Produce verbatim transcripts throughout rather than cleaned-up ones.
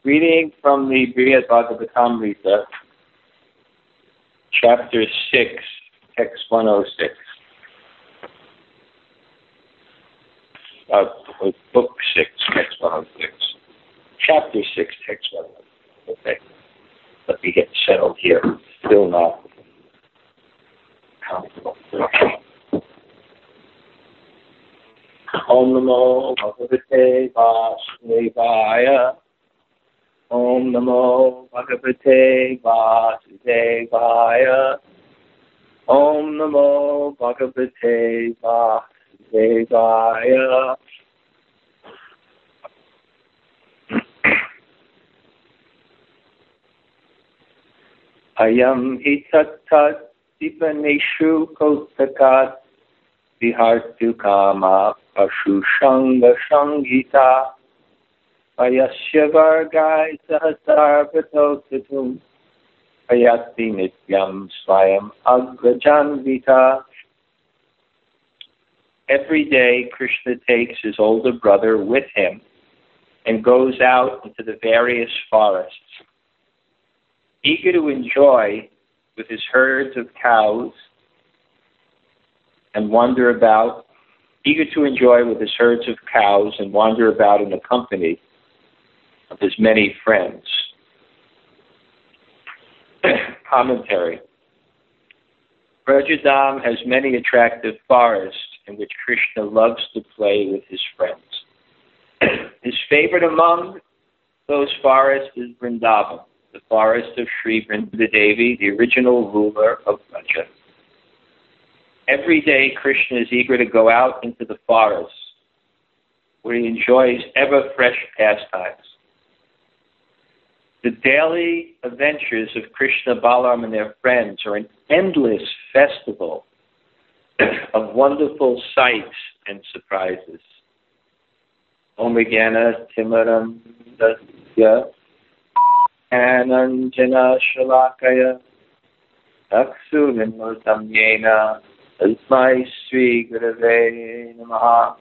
Reading from the Brihad Bhagavatamrita, chapter six, text one oh six. Uh, book six, text one oh six. Chapter six, text one oh six. Okay. Let me get settled here. Still not comfortable. Om Namo Bhagavate Vasudevaya. Om Namo Bhagavate Vasudevaya. Om Namo Bhagavate Vasudevaya. Ayam itatat dipaneshu kotakat vihartu kama pashu shanga shangita ayasya vargai sahasarvatotatum ayati nityam swayam agrajanvita. Every day Krishna takes his older brother with him and goes out into the various forests, eager to enjoy with his herds of cows and wander about, eager to enjoy with his herds of cows and wander about in the company of his many friends. Commentary. Brajadam has many attractive forests in which Krishna loves to play with his friends. His favorite among those forests is Vrindavan, the forest of Sri Vrindadevi, the original ruler of Braja. Every day, Krishna is eager to go out into the forest, where he enjoys ever-fresh pastimes. The daily adventures of Krishna, Balaram, and their friends are an endless festival of wonderful sights and surprises. Om Vijnana Timaram Dasya Ananjana Shalakaya Aksu Vinmurtam Yena Asmai Sri Gurave Namaha.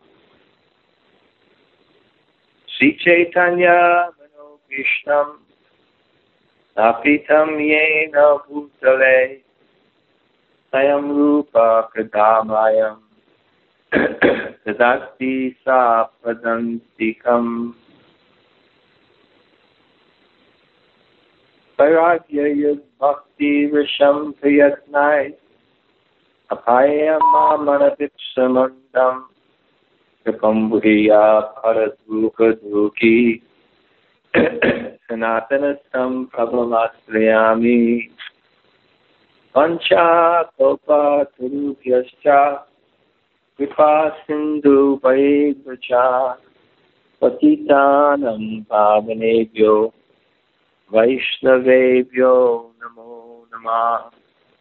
Sri Chaitanya Mano Krishnam Napitam Yena Bhutale Sayam Rupa Kadamayam Tadakti Sapadantikam Vairagya Yud Bhakti Risham Priyatnai Apayama Manadipsamandam Kripam Bhuya Paradruka Druki Sanatanastam Prabhamastrayami Pancha Kopa Turubhyascha Kripa Sindhu Vaidvacha Patitanam Pavanebhyo Vaishnavebhyo Namo Namah.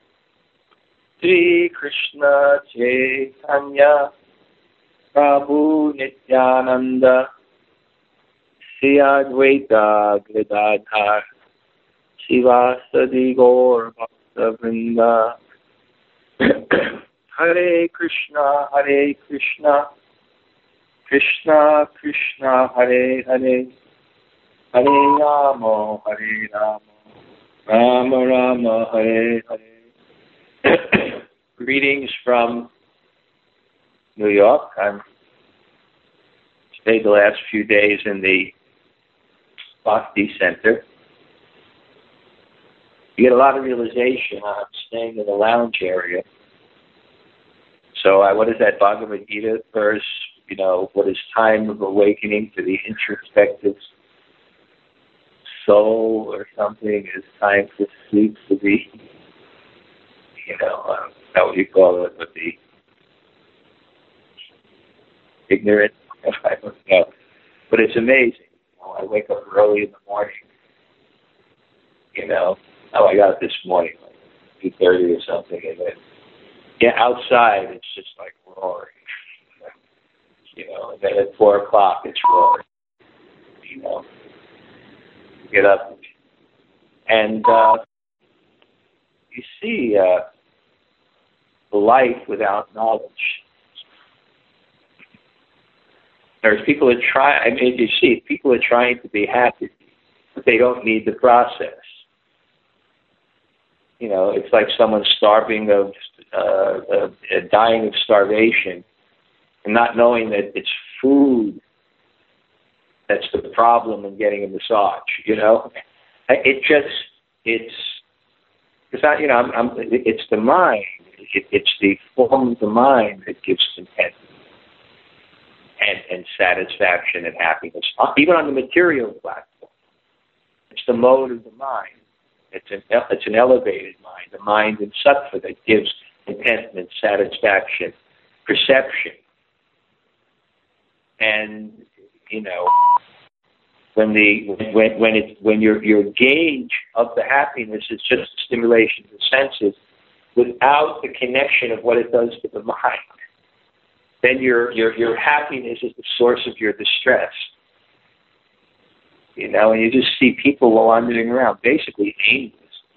Sri Krishna Chaitanya Prabhu Nityananda Sri Advaita Gadadhar Sivasadi Gaur Bhakta Vrinda. Hare Krishna, Hare Krishna, Krishna Krishna, Hare Hare, Hare Rama, Hare Rama, Rama Rama, Hare Hare. Greetings from New York. I'm stayed the last few days in the Bhakti Center. You get a lot of realization. I'm staying in the lounge area. So I, what is that Bhagavad Gita verse? You know, what is time of awakening to the introspective soul or something? Is time for sleep to be, you know, uh, how would you call it, with the ignorant? I don't know. But it's amazing. You know, I wake up early in the morning. You know, how I got it this morning, like two thirty or something, and then yeah, outside it's just like roaring. You know, and then at four o'clock it's roaring. You know, you get up and uh, you see uh, the life without knowledge. There's people that try. I mean, you see, people are trying to be happy. but they don't need the process. You know, it's like someone starving of, uh, uh, dying of starvation, and not knowing that it's food that's the problem in getting a massage. You know, it just it's it's not. You know, I'm, I'm, it's the mind. It, it's the form of the mind that gives content and and satisfaction and happiness, even on the material platform. It's the mode of the mind. It's an it's an elevated mind, the mind in sattva that gives contentment, satisfaction, perception. And you know, when the when when it when your your gauge of the happiness is just a stimulation of the senses, without the connection of what it does to the mind, then your your your happiness is the source of your distress. You know, and you just see people wandering around, basically aimless.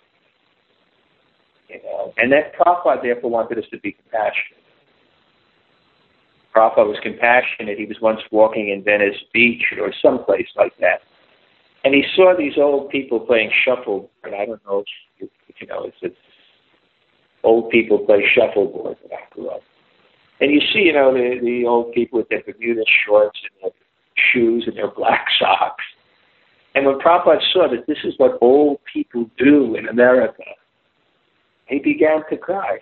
You know, and that Prabhupada therefore wanted us to be compassionate. Prabhupada was compassionate. He was once walking in Venice Beach or someplace like that, and he saw these old people playing shuffleboard. I don't know if you know, it's, it's old people play shuffleboard when I grew up. And you see, you know, the, the old people with their Bermuda shorts and their shoes and their black socks. And when Prabhupada saw that this is what old people do in America, he began to cry.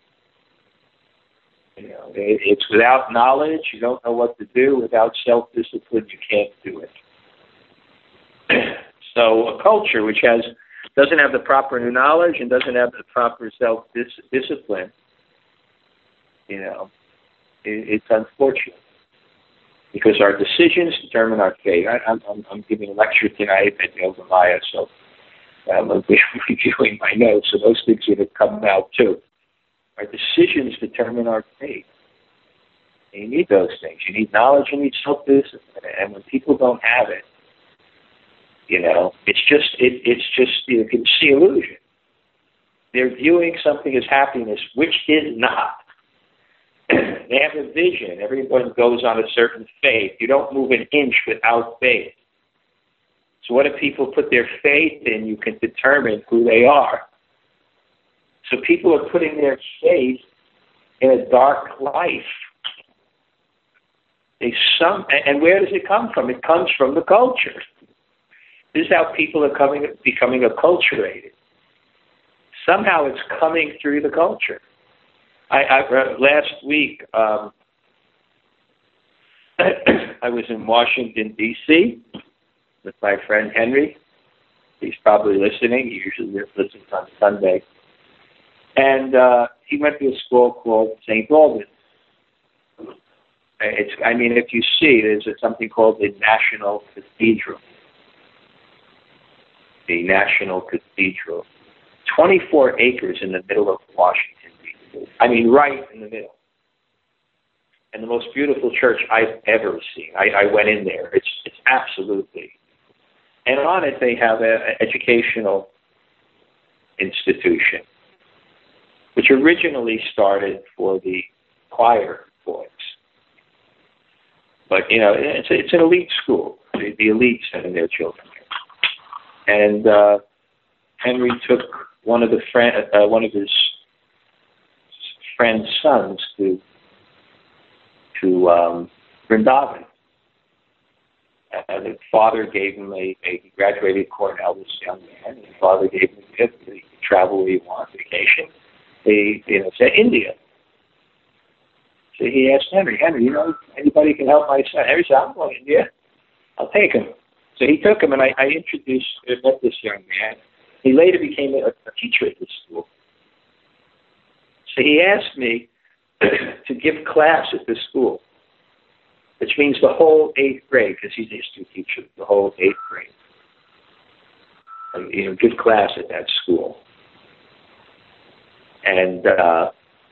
You know, it, it's without knowledge, you don't know what to do. Without self-discipline, you can't do it. So a culture which has doesn't have the proper knowledge and doesn't have the proper self-discipline, you know, it, it's unfortunate. Because our decisions determine our fate. I, I'm, I'm giving a lecture tonight at Yoga Maya, so um, I'm reviewing my notes, so those things would have come out too. Our decisions determine our fate. And you need those things. You need knowledge, you need self-discipline. And when people don't have it, you know, it's just, it, it's just, you can see illusion. They're viewing something as happiness, which is not. They have a vision. Everyone goes on a certain faith. You don't move an inch without faith. So what if people put their faith in? You can determine who they are. So people are putting their faith in a dark life. They some, and where does it come from? It comes from the culture. This is how people are coming, becoming acculturated. Somehow it's coming through the culture. I, I uh, last week, um, I was in Washington, D C with my friend Henry. He's probably listening. He usually listens on Sunday. And uh, he went to a school called Saint Albans. It's, I mean, if you see, there's something called the National Cathedral. The National Cathedral. twenty-four acres in the middle of Washington. I mean, right in the middle. And the most beautiful church I've ever seen. I, I went in there. It's it's absolutely. And on it, they have an educational institution, which originally started for the choir boys. But, you know, it's, it's an elite school. The, the elite sending their children there. And uh, Henry took one of the friend, uh, one of his friend's sons to to um, Vrindavan. And the father gave him a, a he graduated Cornell, this young man, and the father gave him a gift. He could travel where he wanted, vacation. He, you know, said India. So he asked Henry, Henry, you know, anybody can help my son? Henry said, I'm going to India. I'll take him. So he took him, and I, I introduced, I met this young man. He later became a, a teacher at this school. So he asked me to give class at this school, which means the whole eighth grade, because he's a history teacher, the whole eighth grade. And, you know, give class at that school. And uh,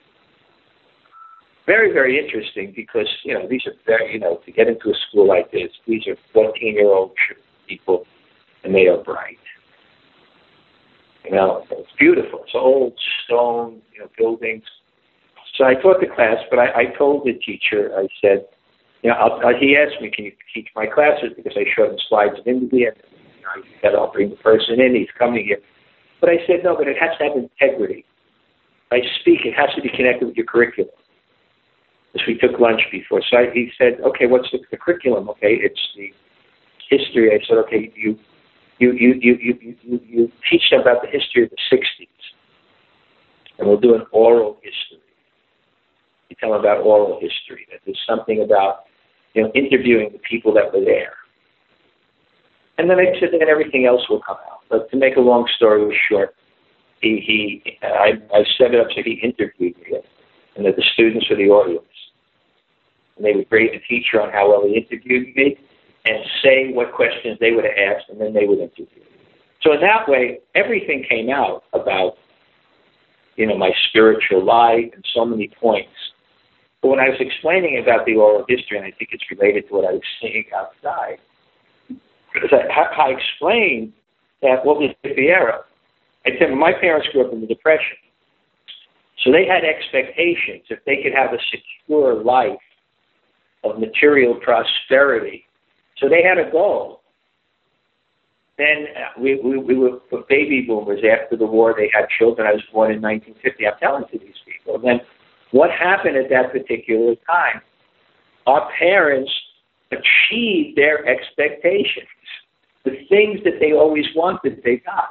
very, very interesting because, you know, these are very, you know, to get into a school like this, these are fourteen-year-old people, and they are bright. You know, it's beautiful. It's old stone, you know, buildings. So I taught the class, but I, I told the teacher, I said, you know, I'll, uh, he asked me, can you teach my classes? Because I showed him slides of India, know, you got to bring the person in, he's coming here. But I said, no, but it has to have integrity. If I speak, it has to be connected with your curriculum. Because we took lunch before. So I, he said, okay, what's the, the curriculum? Okay, it's the history. I said, okay, you you you you you you, you teach them about the history of the sixties. And we'll do an oral history. You tell them about oral history, that there's something about, you know, interviewing the people that were there. And then I said, then everything else will come out. But to make a long story short, he, he I, I set it up so he interviewed me, and that the students were the audience. And they would grade the teacher on how well he interviewed me and say what questions they would have asked, and then they would interview me. So in that way, everything came out about, you know, my spiritual life and so many points. But when I was explaining about the oral history, and I think it's related to what I was seeing outside, I, I explained that what was the era. I said, my parents grew up in the Depression. So they had expectations if they could have a secure life of material prosperity. So they had a goal. Then we, we, we were baby boomers after the war. They had children. I was born in nineteen fifty. I'm telling to these people. And then what happened at that particular time? Our parents achieved their expectations. The things that they always wanted, they got.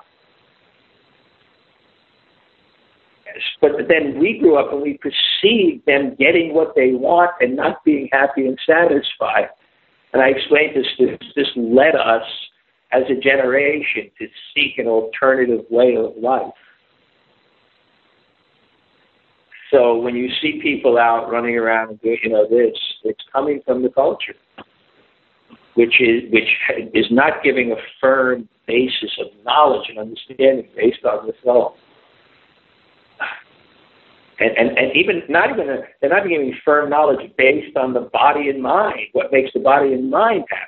Yes, but then we grew up and we perceived them getting what they want and not being happy and satisfied. And I explained this, this, this led us as a generation to seek an alternative way of life. So when you see people out running around and doing, you know, this, it's coming from the culture, which is which is not giving a firm basis of knowledge and understanding based on the soul. And, and, and even not even a, they're not giving firm knowledge based on the body and mind, what makes the body and mind happy.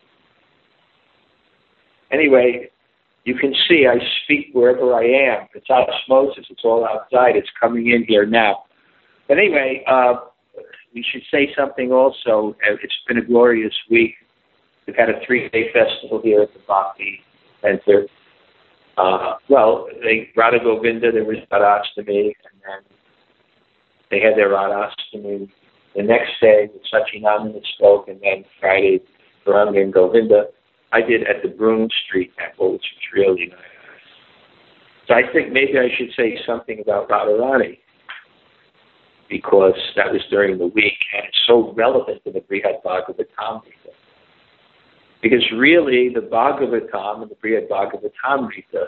Anyway, you can see I speak wherever I am. It's osmosis. It's all outside. It's coming in here now. But anyway, uh, we should say something also. It's been a glorious week. We've had a three-day festival here at the Bhakti Center. Uh, well, they, Radha Govinda, there was Radhastami, and then they had their Radhastami. The next day, Sachinandana spoke, and then Friday, Varanga and Govinda. I did at the Broome Street Temple, which was really nice. So I think maybe I should say something about Radharani, because that was during the week, and it's so relevant to the Brihad Bhagavatamrita. Because really, the Bhagavatam and the Brihad Bhagavatamrita,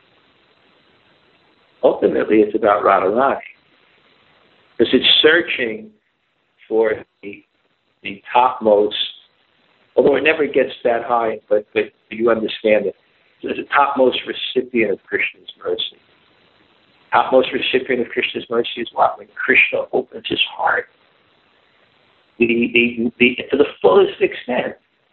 ultimately it's about Radharani. Because it's searching for the, the topmost, although it never gets that high, but, but you understand it. It's the topmost recipient of Krishna's mercy. Topmost recipient of Krishna's mercy is what? When Krishna opens his heart the, the, the, to the fullest extent.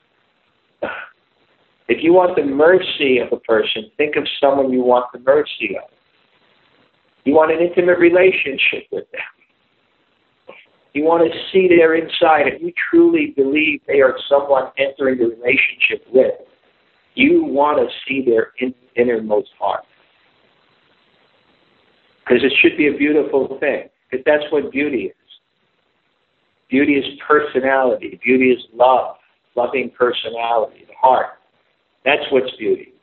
If you want the mercy of a person, think of someone you want the mercy of. You want an intimate relationship with them. You want to see their inside. If you truly believe they are someone entering a relationship with, you want to see their in, innermost heart. Because it should be a beautiful thing. Because that's what beauty is. Beauty is personality. Beauty is love. Loving personality, the heart. That's what's beauty.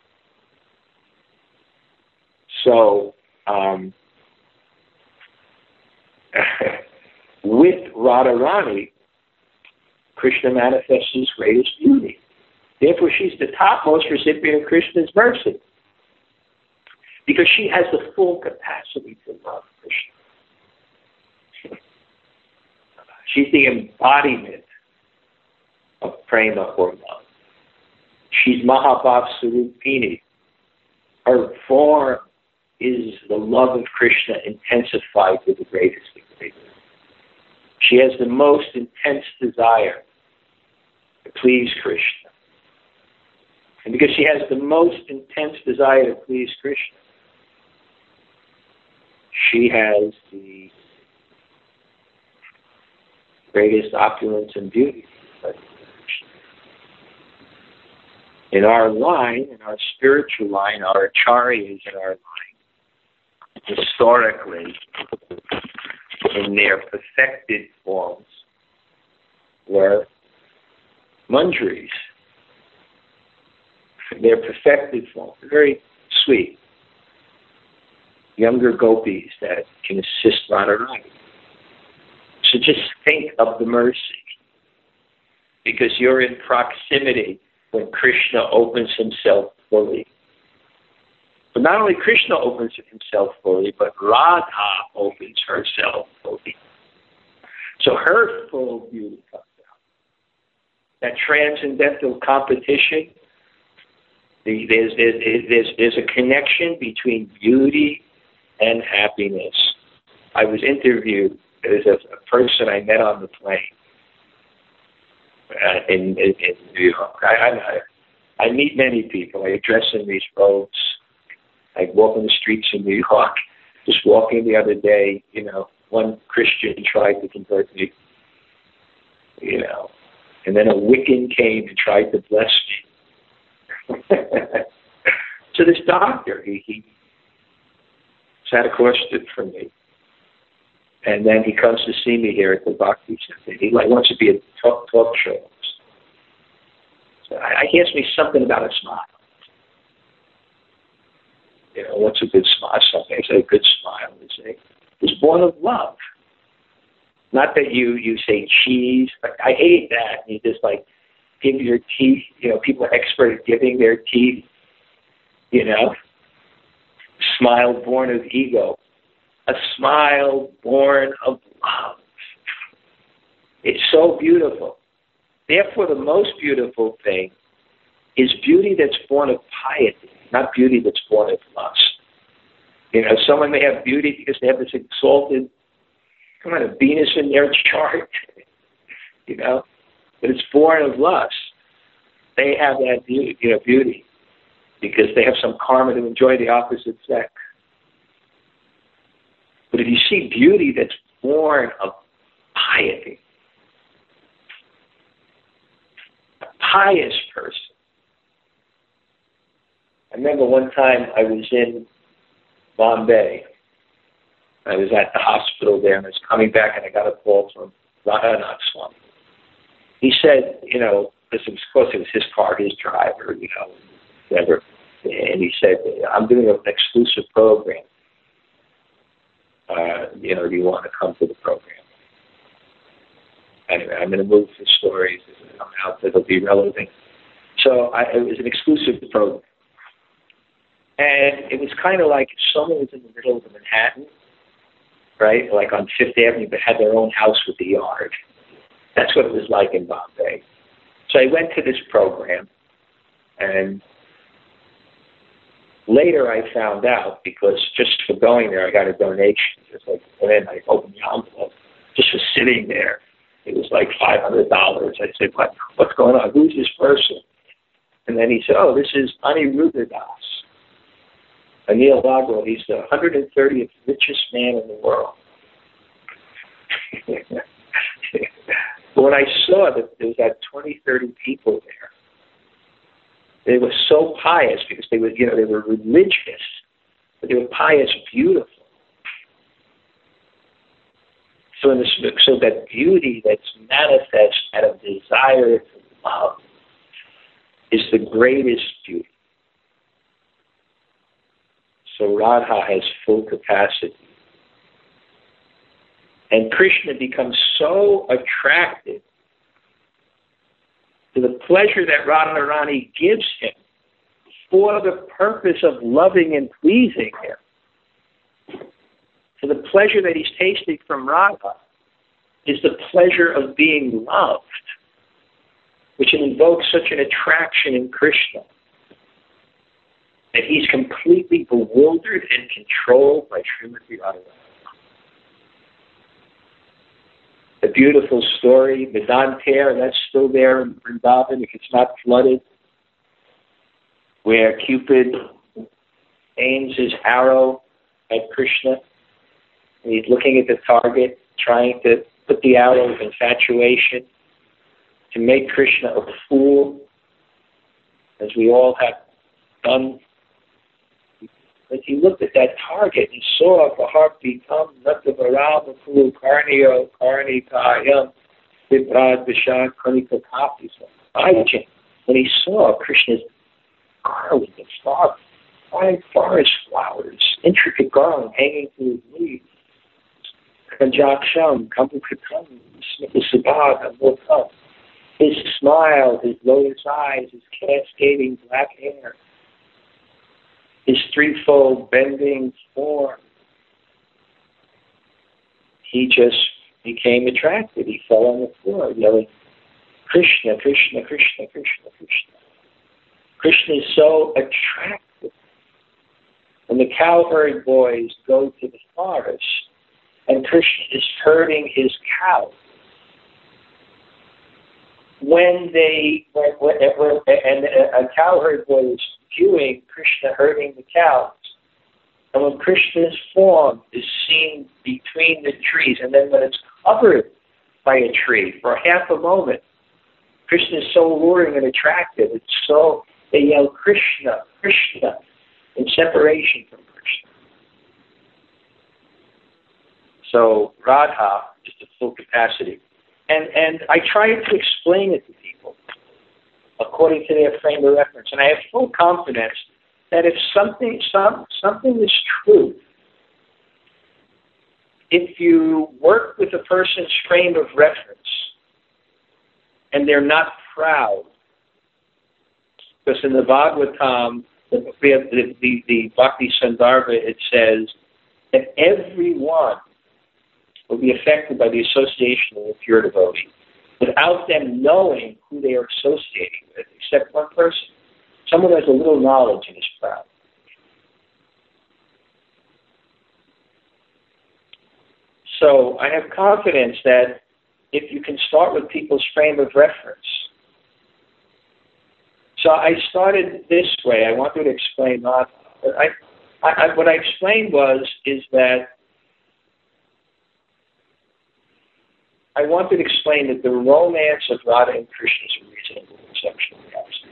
So, um, with Radharani, Krishna manifests his greatest beauty. Therefore, she's the topmost recipient of Krishna's mercy. Because she has the full capacity to love Krishna. She's the embodiment of prema or love. She's Mahabhav Sarupini. Her form is the love of Krishna intensified to the greatest degree. She has the most intense desire to please Krishna. And because she has the most intense desire to please Krishna, she has the greatest opulence and beauty. In our line, in our spiritual line, our acharyas in our line, historically, in their perfected forms, were manjaris. Their perfected form, very sweet, younger gopis that can assist Radharani. So just think of the mercy, because you're in proximity when Krishna opens himself fully. But not only Krishna opens himself fully, but Radha opens herself fully. So her full beauty comes out. That transcendental competition, there's, there's, there's, there's a connection between beauty and happiness. I was interviewed. There's a, a person I met on the plane uh, in, in, in New York. I, I, I meet many people. I dress in these robes. I walk on the streets in New York. Just walking the other day, you know, one Christian tried to convert me, you know, and then a Wiccan came and tried to bless me. So this doctor, he, he sat across it from me. And then he comes to see me here at the Bhakti Center. He like wants to be a talk, talk show host. So I, he asked me something about a smile. You know, what's a good smile? Something. I say a good smile is a is born of love. Not that you you say cheese. I hate that. You just like give your teeth. You know, people are expert at giving their teeth. You know, smile born of ego. A smile born of love. It's so beautiful. Therefore, the most beautiful thing is beauty that's born of piety, not beauty that's born of lust. You know, someone may have beauty because they have this exalted kind of Venus in their chart, you know, but it's born of lust. They have that beauty, you know, beauty because they have some karma to enjoy the opposite sex. But if you see beauty that's born of piety, a pious person. I remember one time I was in Bombay. I was at the hospital there, and I was coming back, and I got a call from Radhanath Swami. He said, you know, this was, of course, it was his car, his driver, you know, whatever. And he said, I'm doing an exclusive program. Uh, you know, do you want to come to the program? Anyway, I'm going to move the stories as they come out that'll be relevant. So I, it was an exclusive program. And it was kind of like if someone was in the middle of Manhattan, right, like on Fifth Avenue, but had their own house with a yard. That's what it was like in Bombay. So I went to this program, and later I found out, because just for going there, I got a donation. Just like, and then I opened the envelope. Just for sitting there, it was like five hundred dollars. I said, what, what's going on? Who's this person? And then he said, oh, this is Aniruddha Das. Anil Lagro, he's the one hundred thirtieth richest man in the world. But when I saw that there was that twenty, thirty people there, they were so pious because they were, you know, they were religious, but they were pious, beautiful. So, in this, so that beauty that's manifest out of desire to love is the greatest beauty. So Radha has full capacity. And Krishna becomes so attracted to the pleasure that Radharani gives him for the purpose of loving and pleasing him. So the pleasure that he's tasting from Radha is the pleasure of being loved, which invokes such an attraction in Krishna that he's completely bewildered and controlled by Srimati Radharani. The beautiful story, the Danter, that's still there in Vrindavan if it's not flooded, where Cupid aims his arrow at Krishna. And he's looking at the target, trying to put the arrow of infatuation to make Krishna a fool. as we all have done. But he looked at that target and saw the heartbeat come, Natavaram, Kuru, Karnio, Karni, Kayam, Vibrad, Vishad, Karnika, Kapi. When he saw Krishna's garland of flowers, fine forest flowers, intricate garland hanging to his knees, Kanjaksham, Kampukritam, Smita and Mokam. His smile, his lotus eyes, his cascading black hair, his threefold bending form. He just became attracted. He fell on the floor yelling, Krishna, Krishna, Krishna, Krishna, Krishna. Krishna is so attractive. When the cowherd boys go to the forest and Krishna is herding his cow, when they, when, when, when, and a cowherd boy is viewing Krishna herding the cows, and when Krishna's form is seen between the trees, and then when it's covered by a tree for half a moment, Krishna is so alluring and attractive. It's so, they yell Krishna, Krishna, in separation from Krishna. So Radha is the full capacity. And and I try to explain it to people according to their frame of reference. And I have full confidence that if something some something is true, if you work with a person's frame of reference and they're not proud, because in the Bhagavatam, the, the, the, the Bhakti Sandarbha, it says that everyone will be affected by the association with a pure devotee without them knowing who they are associating with, except one person. Someone who has a little knowledge and is proud. So I have confidence that if you can start with people's frame of reference. So I started this way. I wanted to explain not. I, I, what I explained was is that I wanted to explain that the romance of Radha and Krishna is a reasonable conception of reality.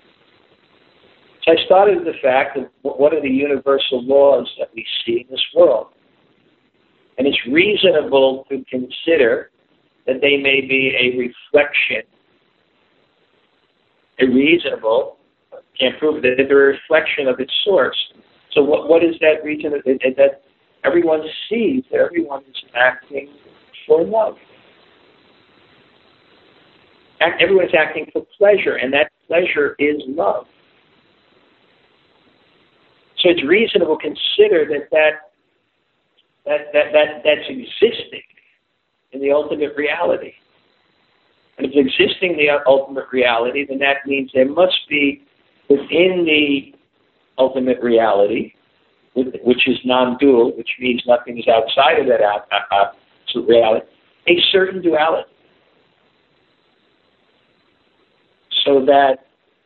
So I started with the fact of what are the universal laws that we see in this world. And it's reasonable to consider that they may be a reflection, a reasonable, can't prove it, that they're a reflection of its source. So what, what is that reason? That, that everyone sees that everyone is acting for love. Everyone's acting for pleasure, and that pleasure is love. So it's reasonable to consider that that, that, that, that that's existing in the ultimate reality. And if it's existing in the ultimate reality, then that means there must be within the ultimate reality, which is non-dual, which means nothing is outside of that absolute reality, a certain duality. So that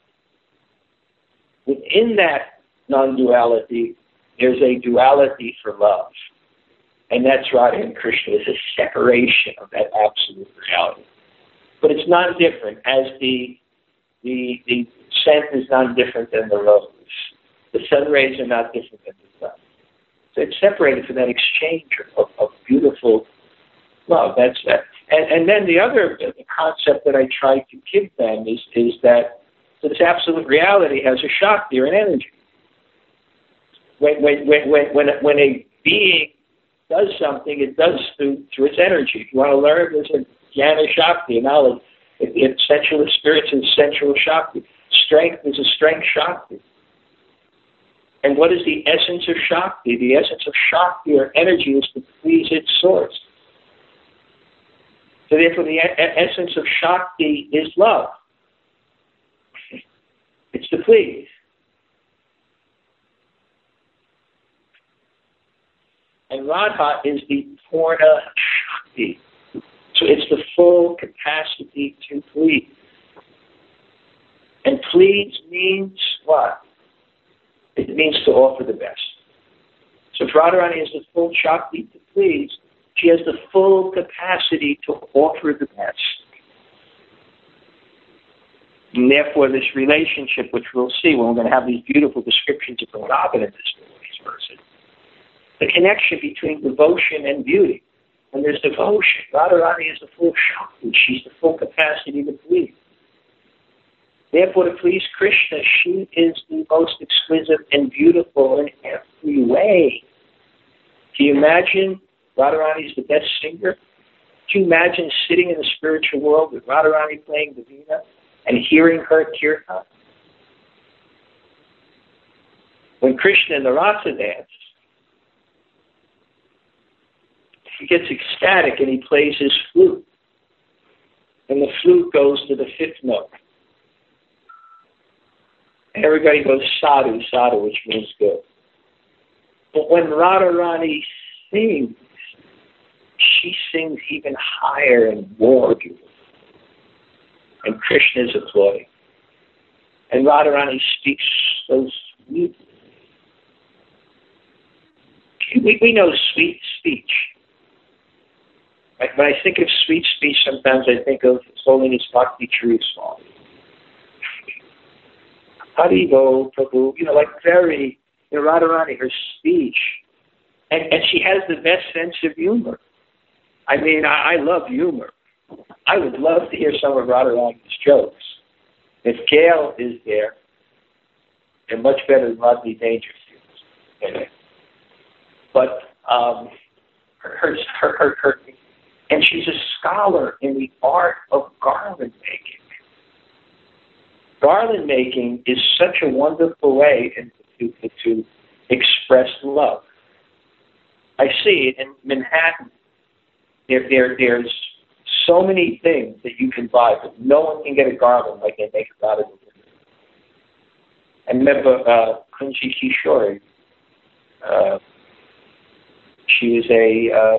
within that non-duality, there's a duality for love. And that's Radha and Krishna. It's a separation of that absolute reality. But it's not different, as the, the, the scent is not different than the rose. The sun rays are not different than the sun. So it's separated from that exchange of, of beautiful love. That's that. And, and then the other concept that I try to give them is, is that this absolute reality has a Shakti or an energy. When, when, when, when, when a being does something, it does through, through its energy. If you want to learn, there's a Jnana Shakti, knowledge. It, it, sensual spirits is sensual Shakti. Strength is a strength Shakti. And what is the essence of Shakti? The essence of Shakti or energy is to please its source. So therefore, the e- essence of Shakti is love. It's to please. And Radha is the Purna Shakti. So it's the full capacity to please. And please means what? It means to offer the best. So if Radharani has the full Shakti to please, she has the full capacity to offer the best. And therefore, this relationship, which we'll see when we're going to have these beautiful descriptions of Vrindavan in this, these verses, the connection between devotion and beauty. When there's devotion, Radharani is the full Shakti. She's the full capacity to please. Therefore, to please Krishna, she is the most exquisite and beautiful in every way. Can you imagine Radharani is the best singer? Can you imagine sitting in the spiritual world with Radharani playing the veena and hearing her kirtan? When Krishna in the Rasa dance, he gets ecstatic and he plays his flute. And the flute goes to the fifth note. And everybody goes sadhu, sadhu, which means good. But when Radharani sings, she sings even higher and more beautiful. And Krishna is applauding. And Radharani speaks so sweetly. We, we know sweet speech. When I think of sweet speech, sometimes I think of His Holiness Bhakti Charu Swami. Haribo, Prabhu, you know, like very, you know, Radharani, her speech. And, and she has the best sense of humor. I mean, I, I love humor. I would love to hear some of Radharani's jokes. If Gail is there, they're much better than Rodney Dangerfield. But um, her, her, her, her, her, and she's a scholar in the art of garland making. Garland making is such a wonderful way to, to, to express love. I see it in Manhattan. There, there, there's so many things that you can buy, but no one can get a garland like they make it out of it. I remember uh, Kunji Kishore. Uh, she was a uh,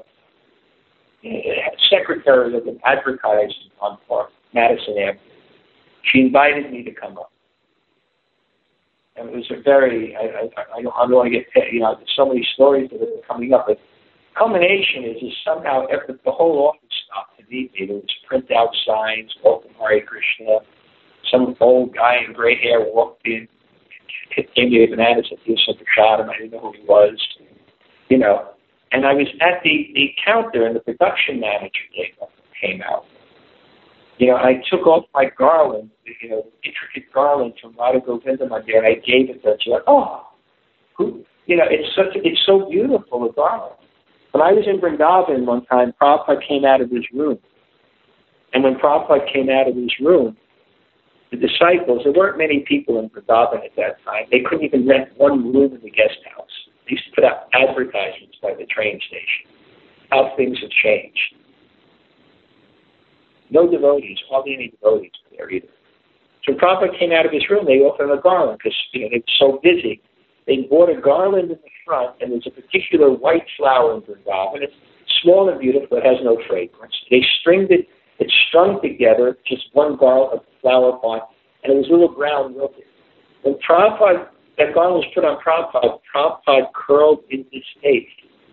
secretary of an advertising on Madison Avenue. She invited me to come up. And it was a very, I, I, I don't, I don't want to get, you know, there's so many stories that are coming up, but culmination is, is somehow every, the whole office stopped to meet me. There was print out signs, welcome Hare Krishna. Some old guy in gray hair walked in, gave me a banana, said, here's some prashadam. I didn't know who he was, you know. And I was at the, the counter, and the production manager came, came out. You know, I took off my garland, you know, intricate garland from Radha Govinda Mandir, and I gave it to her. She went, oh, who? You know, it's such, a, it's so beautiful, a garland. When I was in Vrindavan one time, Prabhupada came out of his room. And when Prabhupada came out of his room, the disciples, there weren't many people in Vrindavan at that time. They couldn't even rent one room in the guest house. They used to put out advertisements by the train station. How things have changed. No devotees, hardly any devotees were there either. So when Prabhupada came out of his room, they offered him a garland because, you know, they were so busy. They bought a garland in the front, and there's a particular white flower in Vrindavan. It's small and beautiful, it has no fragrance. They stringed it, it's strung together, just one garland of flower pot, and it was a little brown wilted. When Prabhupada, that garland was put on Prabhupada, Prabhupada curled in his face.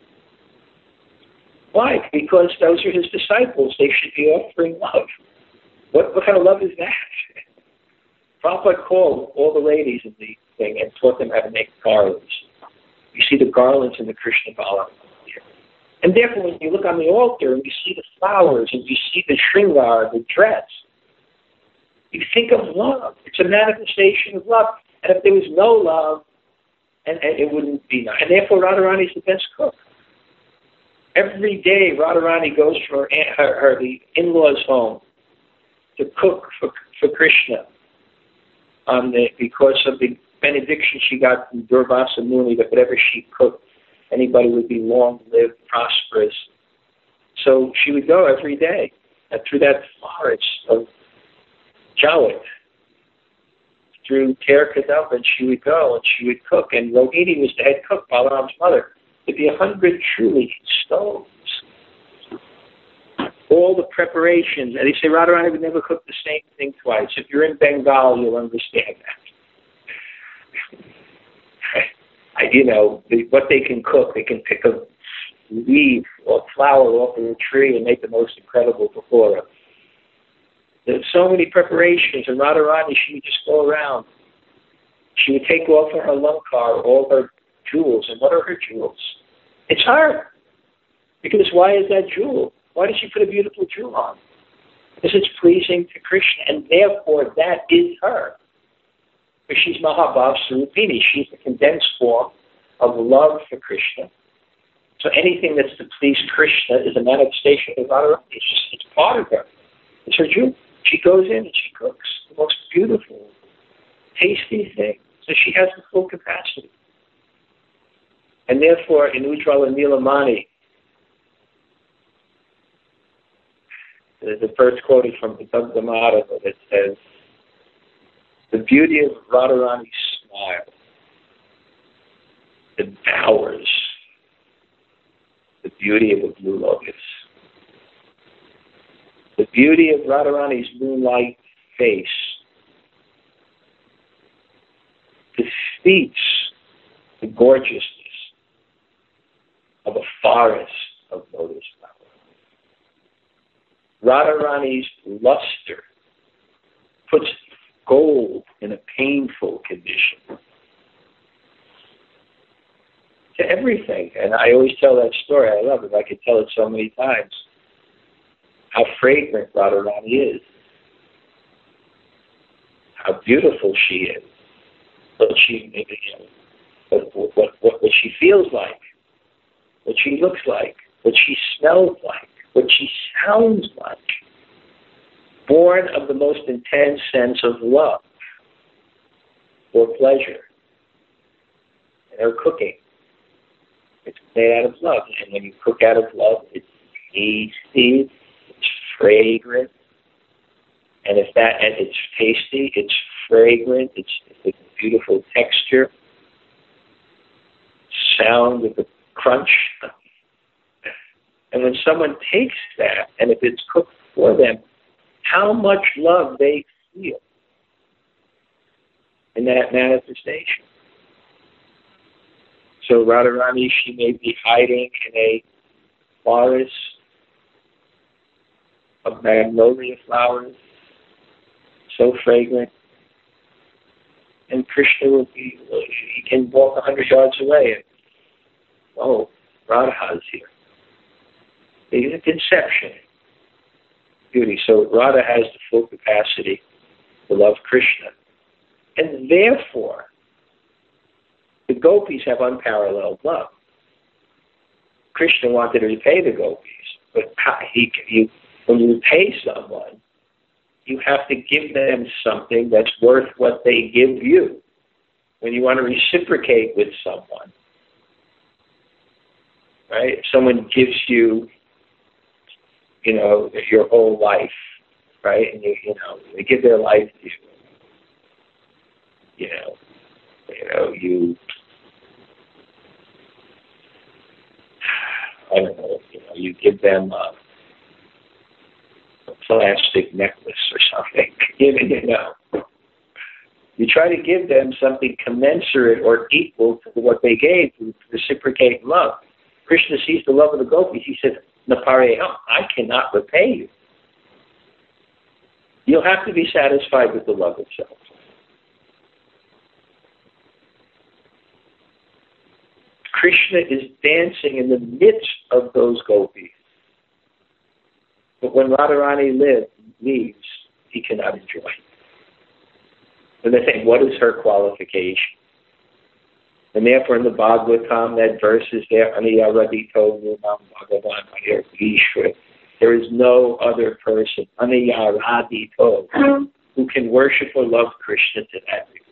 Why? Because those are his disciples. They should be offering love. What, what kind of love is that? Prabhupada called all the ladies in the thing and taught them how to make garlands. You see the garlands in the Krishna Balaram here. And therefore, when you look on the altar and you see the flowers and you see the shringar, the dress, you think of love. It's a manifestation of love. And if there was no love, and, and it wouldn't be nice. And therefore, Radharani is the best cook. Every day, Radharani goes to her, her, her the in-laws' home to cook for, for Krishna on the, because of the benediction she got from Durvasa Muni that whatever she cooked, anybody would be long-lived, prosperous. So she would go every day uh, through that forest of Jawat, through Ter Kadamba, and she would go and she would cook. And Rohini was the head cook, Balaram's mother. There'd be a hundred truly stoves. All the preparations. And they say Radharani would never cook the same thing twice. If you're in Bengal, you'll understand that. I, you know, the, what they can cook, they can pick a leaf or flower off of a tree and make the most incredible pakora. There's so many preparations, and Radharani, she would just go around. She would take off in her Alamkar all her jewels. And what are her jewels? It's her. Because why is that jewel? Why does she put a beautiful jewel on? Because it's pleasing to Krishna, and therefore that is her. Because she's Mahabhav Swarupini. She's the condensed form of love for Krishna. So anything that's to please Krishna is a manifestation of Radharani. It's just, it's part of her. It's her jewel. She goes in and she cooks the most beautiful, tasty thing. So she has the full capacity. And therefore, in Ujjvala Nilamani, there's a verse quoted from the Bhagavad that says, the beauty of Radharani's smile devours the beauty of the blue lotus. The beauty of Radharani's moonlight face defeats the gorgeousness of a forest of lotus flowers. Radharani's luster puts gold in a painful condition to everything. And I always tell that story. I love it. I could tell it so many times. How fragrant Radharani is. How beautiful she is. What she, you know, what, what, what, what she feels like. What she looks like. What she smells like. What she sounds like. Born of the most intense sense of love or pleasure. And her cooking. It's made out of love. And when you cook out of love, it's tasty, it's fragrant. And if that, and it's tasty, it's fragrant, it's, it's a beautiful texture, sound with a crunch. And when someone takes that, and if it's cooked for them, how much love they feel in that manifestation. So Radharani, she may be hiding in a forest of magnolia flowers, so fragrant, and Krishna will be, he can walk a hundred yards away and, oh, Radha's here. It's a conception. Beauty. So Radha has the full capacity to love Krishna. And therefore, the gopis have unparalleled love. Krishna wanted to repay the gopis, but he, you, when you repay someone, you have to give them something that's worth what they give you. When you want to reciprocate with someone, right? If someone gives you, you know, your whole life, right? And you, you know, they give their life to you. You know, you know, you, I don't know, you know, you give them a, a plastic necklace or something. You know, you try to give them something commensurate or equal to what they gave to reciprocate love. Krishna sees the love of the gopis. He says, Napareham, I cannot repay you. You'll have to be satisfied with the love itself. Krishna is dancing in the midst of those gopis. But when Radharani live, leaves, he cannot enjoy. And they think, what is her qualification? And therefore in the Bhagavatam, that verse is there, Aniyaradito Nunam Bhagavan Ayarvishra. There is no other person, Aniyaradito, who can worship or love Krishna to that degree.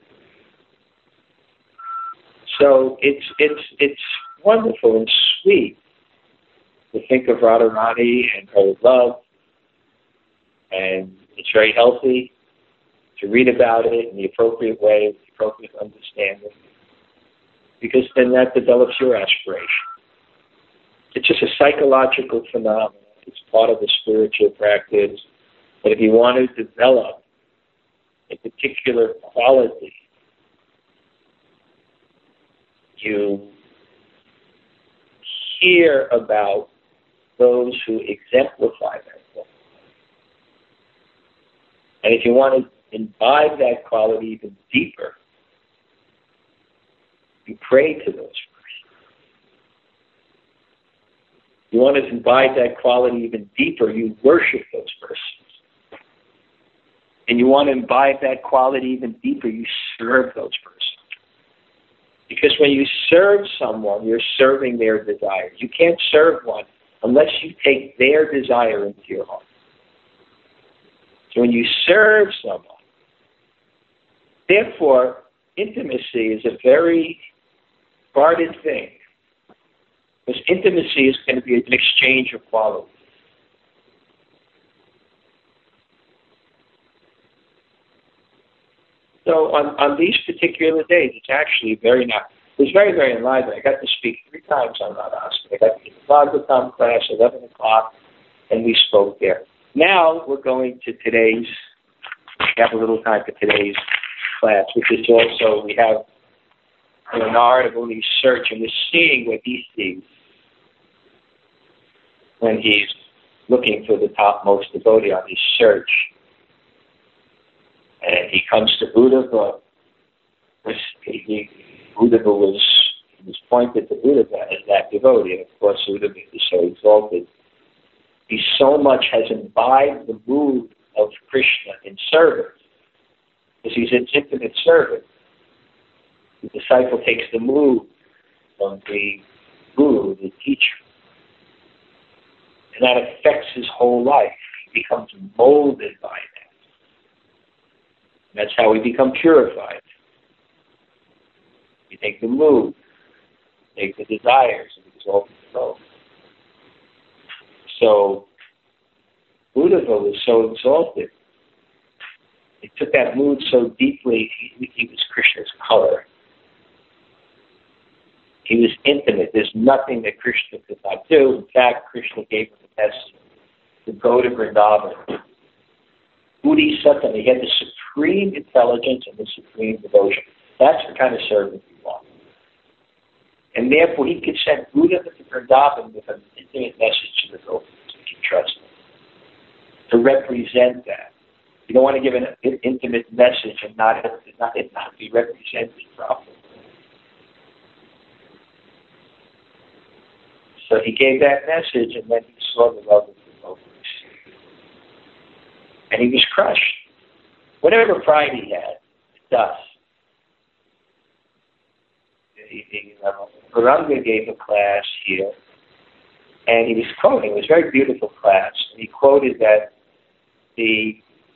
So it's it's it's wonderful and sweet to think of Radharani and her love, and it's very healthy to read about it in the appropriate way, with the appropriate understanding, because then that develops your aspiration. It's just a psychological phenomenon. It's part of the spiritual practice. But if you want to develop a particular quality, you hear about those who exemplify that quality. And if you want to imbibe that quality even deeper, you pray to those persons. You want to imbibe that quality even deeper, you worship those persons. And you want to imbibe that quality even deeper, you serve those persons. Because when you serve someone, you're serving their desires. You can't serve one unless you take their desire into your heart. So when you serve someone, therefore, intimacy is a very guarded thing. Because intimacy is going to be an exchange of qualities. So on, on these particular days, it's actually very nice. It was very, very enlivening. I got to speak three times on that aspect. I got to the Bhagavatam class, eleven o'clock, and we spoke there. Now we're going to today's, we have a little time for today's class, which is also, we have an article he's searching, we're seeing what he sees when he's looking for the topmost devotee on his search. And he comes to Uddhava. Uddhava was, was pointed to Uddhava as that devotee, and of course Uddhava is so exalted. He so much has imbibed the mood of Krishna in service, because he's an intimate servant. The disciple takes the mood from the guru, the teacher, and that affects his whole life. He becomes molded by that. That's how we become purified. You take the mood, take the desires, and exalt the soul. So, Uddhava was so exalted. He took that mood so deeply, he, he was Krishna's color. He was intimate. There's nothing that Krishna could not do. In fact, Krishna gave him the message to go to Vrindavan. Buddhi Sattva, he had the supreme intelligence and the supreme devotion. That's the kind of servant we want. And therefore, he could send Buddha to Vrindavan with an intimate message to the devotees, if you trust him, to represent that. You don't want to give an intimate message and not, not, not be represented properly. So he gave that message, and then he saw the love of the devotees. And he was crushed. Whatever pride he had, thus. Varanga gave a class here, and he was quoting, it was a very beautiful class, and he quoted that the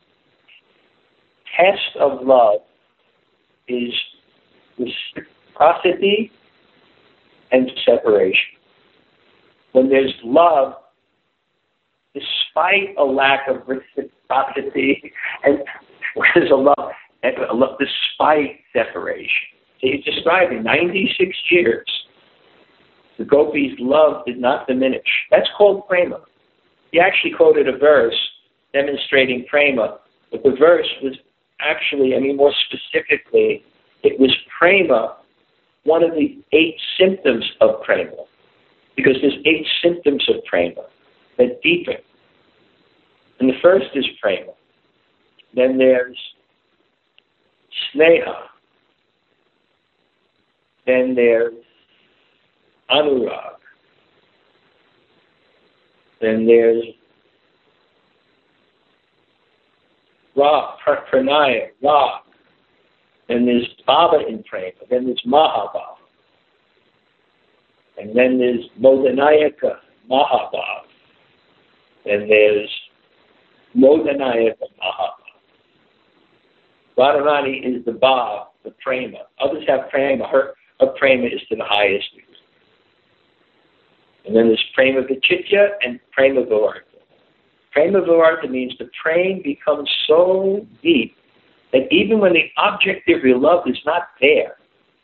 test of love is reciprocity and separation. When there's love, despite a lack of reciprocity, and there's a love, a love despite separation. So he's describing ninety-six years. The gopis' love did not diminish. That's called prema. He actually quoted a verse demonstrating prema, but the verse was actually, I mean, more specifically, it was prema, one of the eight symptoms of prema. Because there's eight symptoms of prema that deepen. And the first is prema. Then there's sneha. Then there's anurag. Then there's ra, pranaya, ra. Then there's bhava in prema. Then there's mahabhava. And then there's Modanayaka, Mahabhav. And there's Modanayaka, Mahabhav. Radharani is the Bhav, the Prema. Others have Prema. Her, her Prema is to the highest degree. And then there's Prema Vichitya and Prema Vivarta. Prema Vivarta means the prema becomes so deep that even when the object of your love is not there,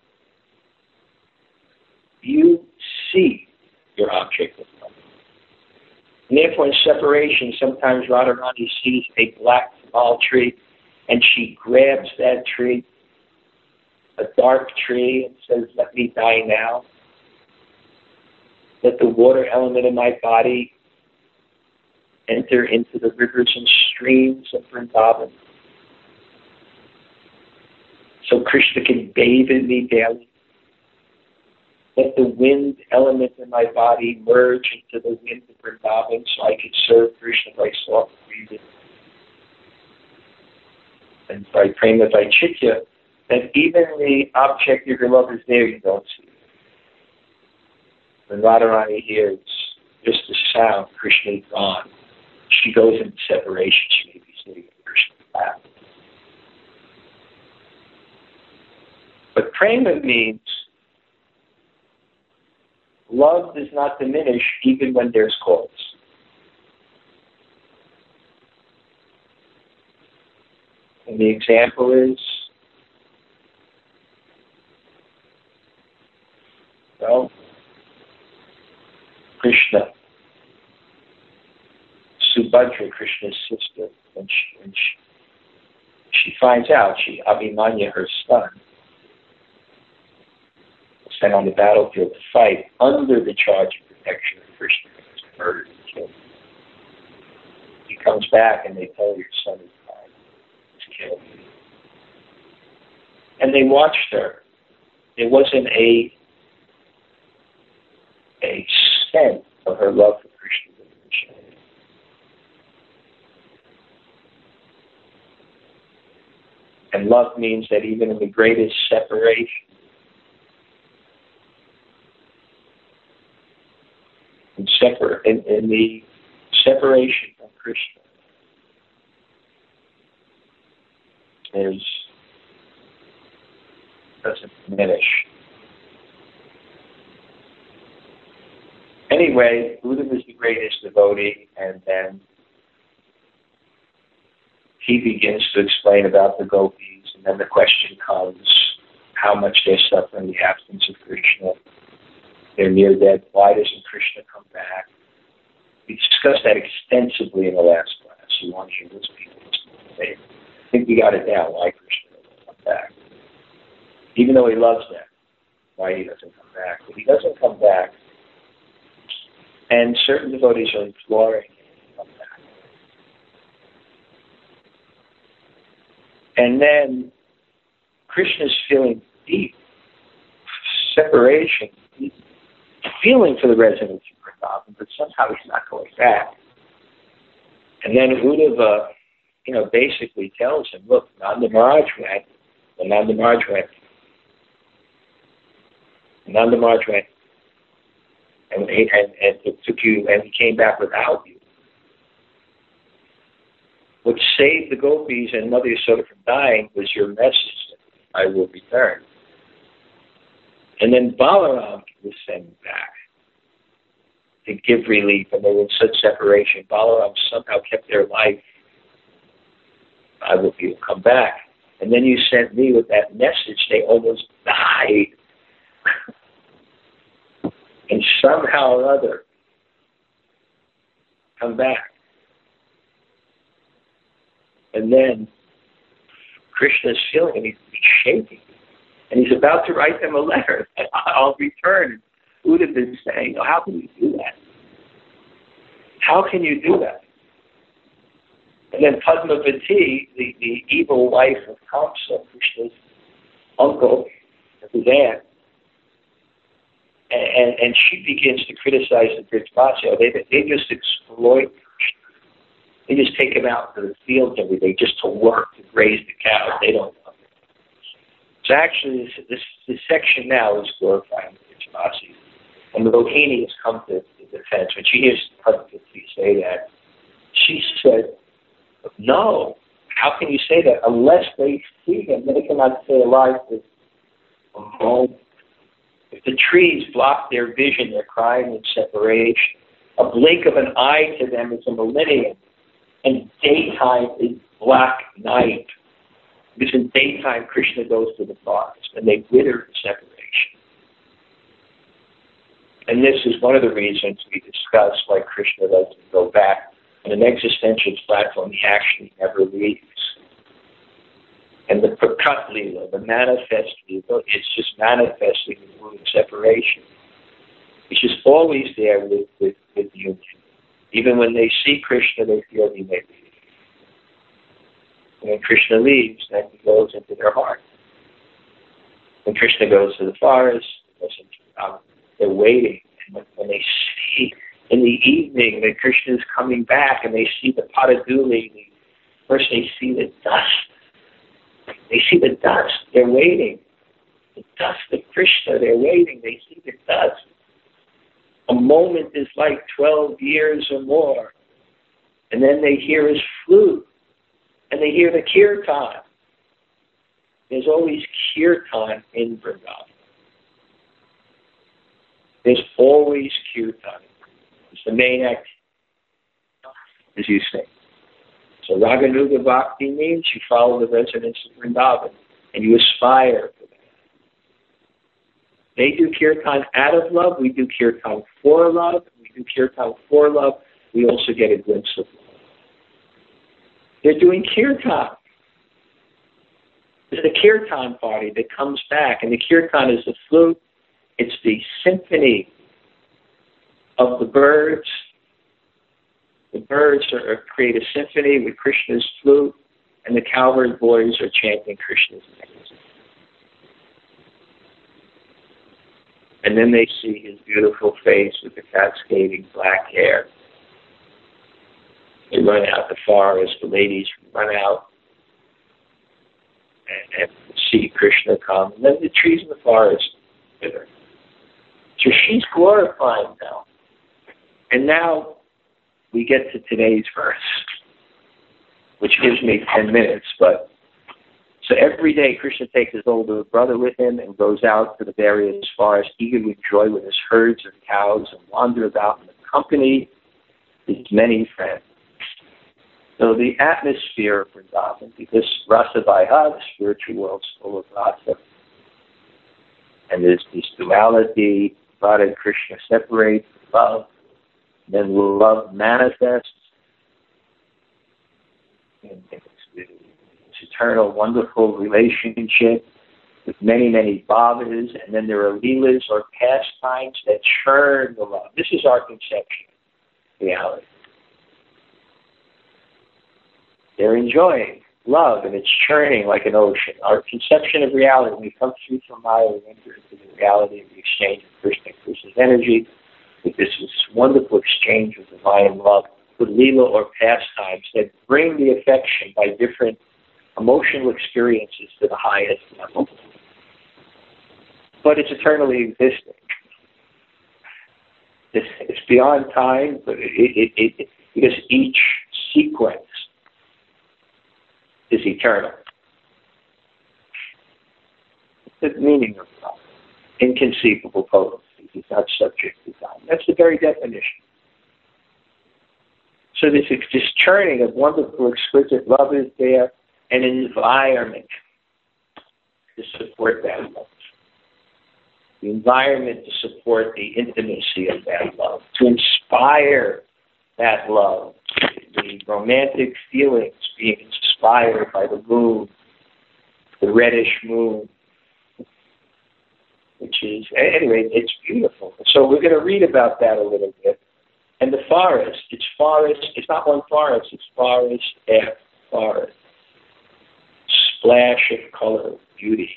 you see your object of love. And therefore, in separation, sometimes Radharani sees a black small tree, and she grabs that tree, a dark tree, and says, "Let me die now. Let the water element in my body enter into the rivers and streams of Vrindavan. so Krishna can bathe in me daily. Let the wind element in my body merge into the wind of Vrindavan so I can serve Krishna by soft breathing. And by prema vaicitya, that even the object of your love is there, you don't see it. When Radharani hears just the sound, Krishna is gone. She goes into separation. She may be sitting in Krishna's lap. But prema means love does not diminish even when there's cause. And the example is, well, Krishna, Subhadra, Krishna's sister, when she, when she, she finds out, she, Abhimanyu, her son, was sent on the battlefield to fight under the charge of protection of Krishna, was murdered and killed. He comes back and they tell her, your son is died, was killed. And they watched her. It wasn't a a sense of her love for Krishna. And love means that even in the greatest separation, in, separ- in, in the separation from Krishna, there's doesn't diminish. Anyway, Uddhava is the greatest devotee, and then he begins to explain about the gopis, and then the question comes, how much they're suffering the absence of Krishna. They're near dead. Why doesn't Krishna come back? We discussed that extensively in the last class. You want to hear those people. I think we got it down, why Krishna doesn't come back. Even though he loves them, why he doesn't come back. But he doesn't come back. And certain devotees are imploring him to come back. And then Krishna's feeling deep separation, deep feeling for the residents of Vrindavan, but somehow he's not going back. And then Uddhava, you know, basically tells him, look, Nanda Maharaj went, and Nanda Maharaj went, and Nanda Maharaj went, And, and, and it took you, and he came back without you. What saved the gopis and Mother Yasoda from dying was your message that I will return. And then Balaram was sent back to give relief, and they were in such separation. Balaram somehow kept their life. I will be, come back. And then you sent me with that message. They almost died. And somehow or other, come back. And then Krishna's feeling, and he's, he's shaking. And he's about to write them a letter. I'll return. Uddhava is saying, oh, how can you do that? How can you do that? And then Padmavati, the, the evil wife of Kamsa, Krishna's uncle, his aunt, And, and she begins to criticize the Brajvasis. They, they just exploit Krishna. They just take him out to the fields every day just to work, to graze the cows. They don't love him. So actually, this, this, this section now is glorifying the Brajvasis. And the Rohini has come to the defense. When she hears Padmavati say that, she said, no, how can you say that? Unless they see him, they cannot stay alive for a moment. If the trees block their vision, they're crying in separation. A blink of an eye to them is a millennium, and daytime is black night. Because in daytime, Krishna goes to the forest, and they wither in separation. And this is one of the reasons we discuss why Krishna doesn't go back. On an existential platform, he actually never leaves. And the Prakat Leela, the manifest Leela, it's just manifesting the womb separation. It's just always there with, with, with union. Even when they see Krishna, they feel he may leave. When Krishna leaves, then he goes into their heart. When Krishna goes to the forest, um, they're waiting. And when, when they see in the evening that Krishna is coming back and they see the Padaduli, first they see the dust. They see the dust. They're waiting. The dust of Krishna. They're waiting. They see the dust. A moment is like twelve years or more. And then they hear his flute. And they hear the kirtan. There's always kirtan in Vrindavan. There's always kirtan. It's the main act, as you say. So Raganuga Bhakti means you follow the residents of Vrindavan and you aspire for that. They do kirtan out of love. We do kirtan for love. We do kirtan for love. We also get a glimpse of love. They're doing kirtan. There's a kirtan party that comes back, and the kirtan is the flute. It's the symphony of the birds. The birds are, are create a symphony with Krishna's flute, and the cowherd boys are chanting Krishna's name. And then they see his beautiful face with the cascading black hair. They run out the forest. The ladies run out and, and see Krishna come. And then the trees in the forest wither. So she's glorified now. And now we get to today's verse, which gives me ten minutes. But so every day Krishna takes his older brother with him and goes out to the various forests, eager to enjoy with his herds of cows and wander about in the company of his many friends. So the atmosphere of Vrindavan, because Rasa Vaiha, the spiritual world, is full of rasa. And there's this duality, Radha and Krishna separate, love. Then love manifests in this, this eternal, wonderful relationship with many, many bhavas. And then there are leelas or pastimes that churn the love. This is our conception of reality. They're enjoying love, and it's churning like an ocean. Our conception of reality, when we come through from Maya, we enter into the reality of the exchange of Krishna and Krishna's energy, with this, this wonderful exchange of divine love, with lila or pastimes that bring the affection by different emotional experiences to the highest level. But it's eternally existing. It's, it's beyond time, but it, it, it, it, because each sequence is eternal. The meaning of love. Inconceivable potency. He's not subject to time. That's the very definition. So this, this churning of wonderful, exquisite love is there, and an environment to support that love. The environment to support the intimacy of that love, to inspire that love, the romantic feelings being inspired by the moon, the reddish moon, which is, anyway, it's beautiful. So we're going to read about that a little bit. And the forest, it's forest, it's not one forest, it's forest after forest. Splash of color, beauty.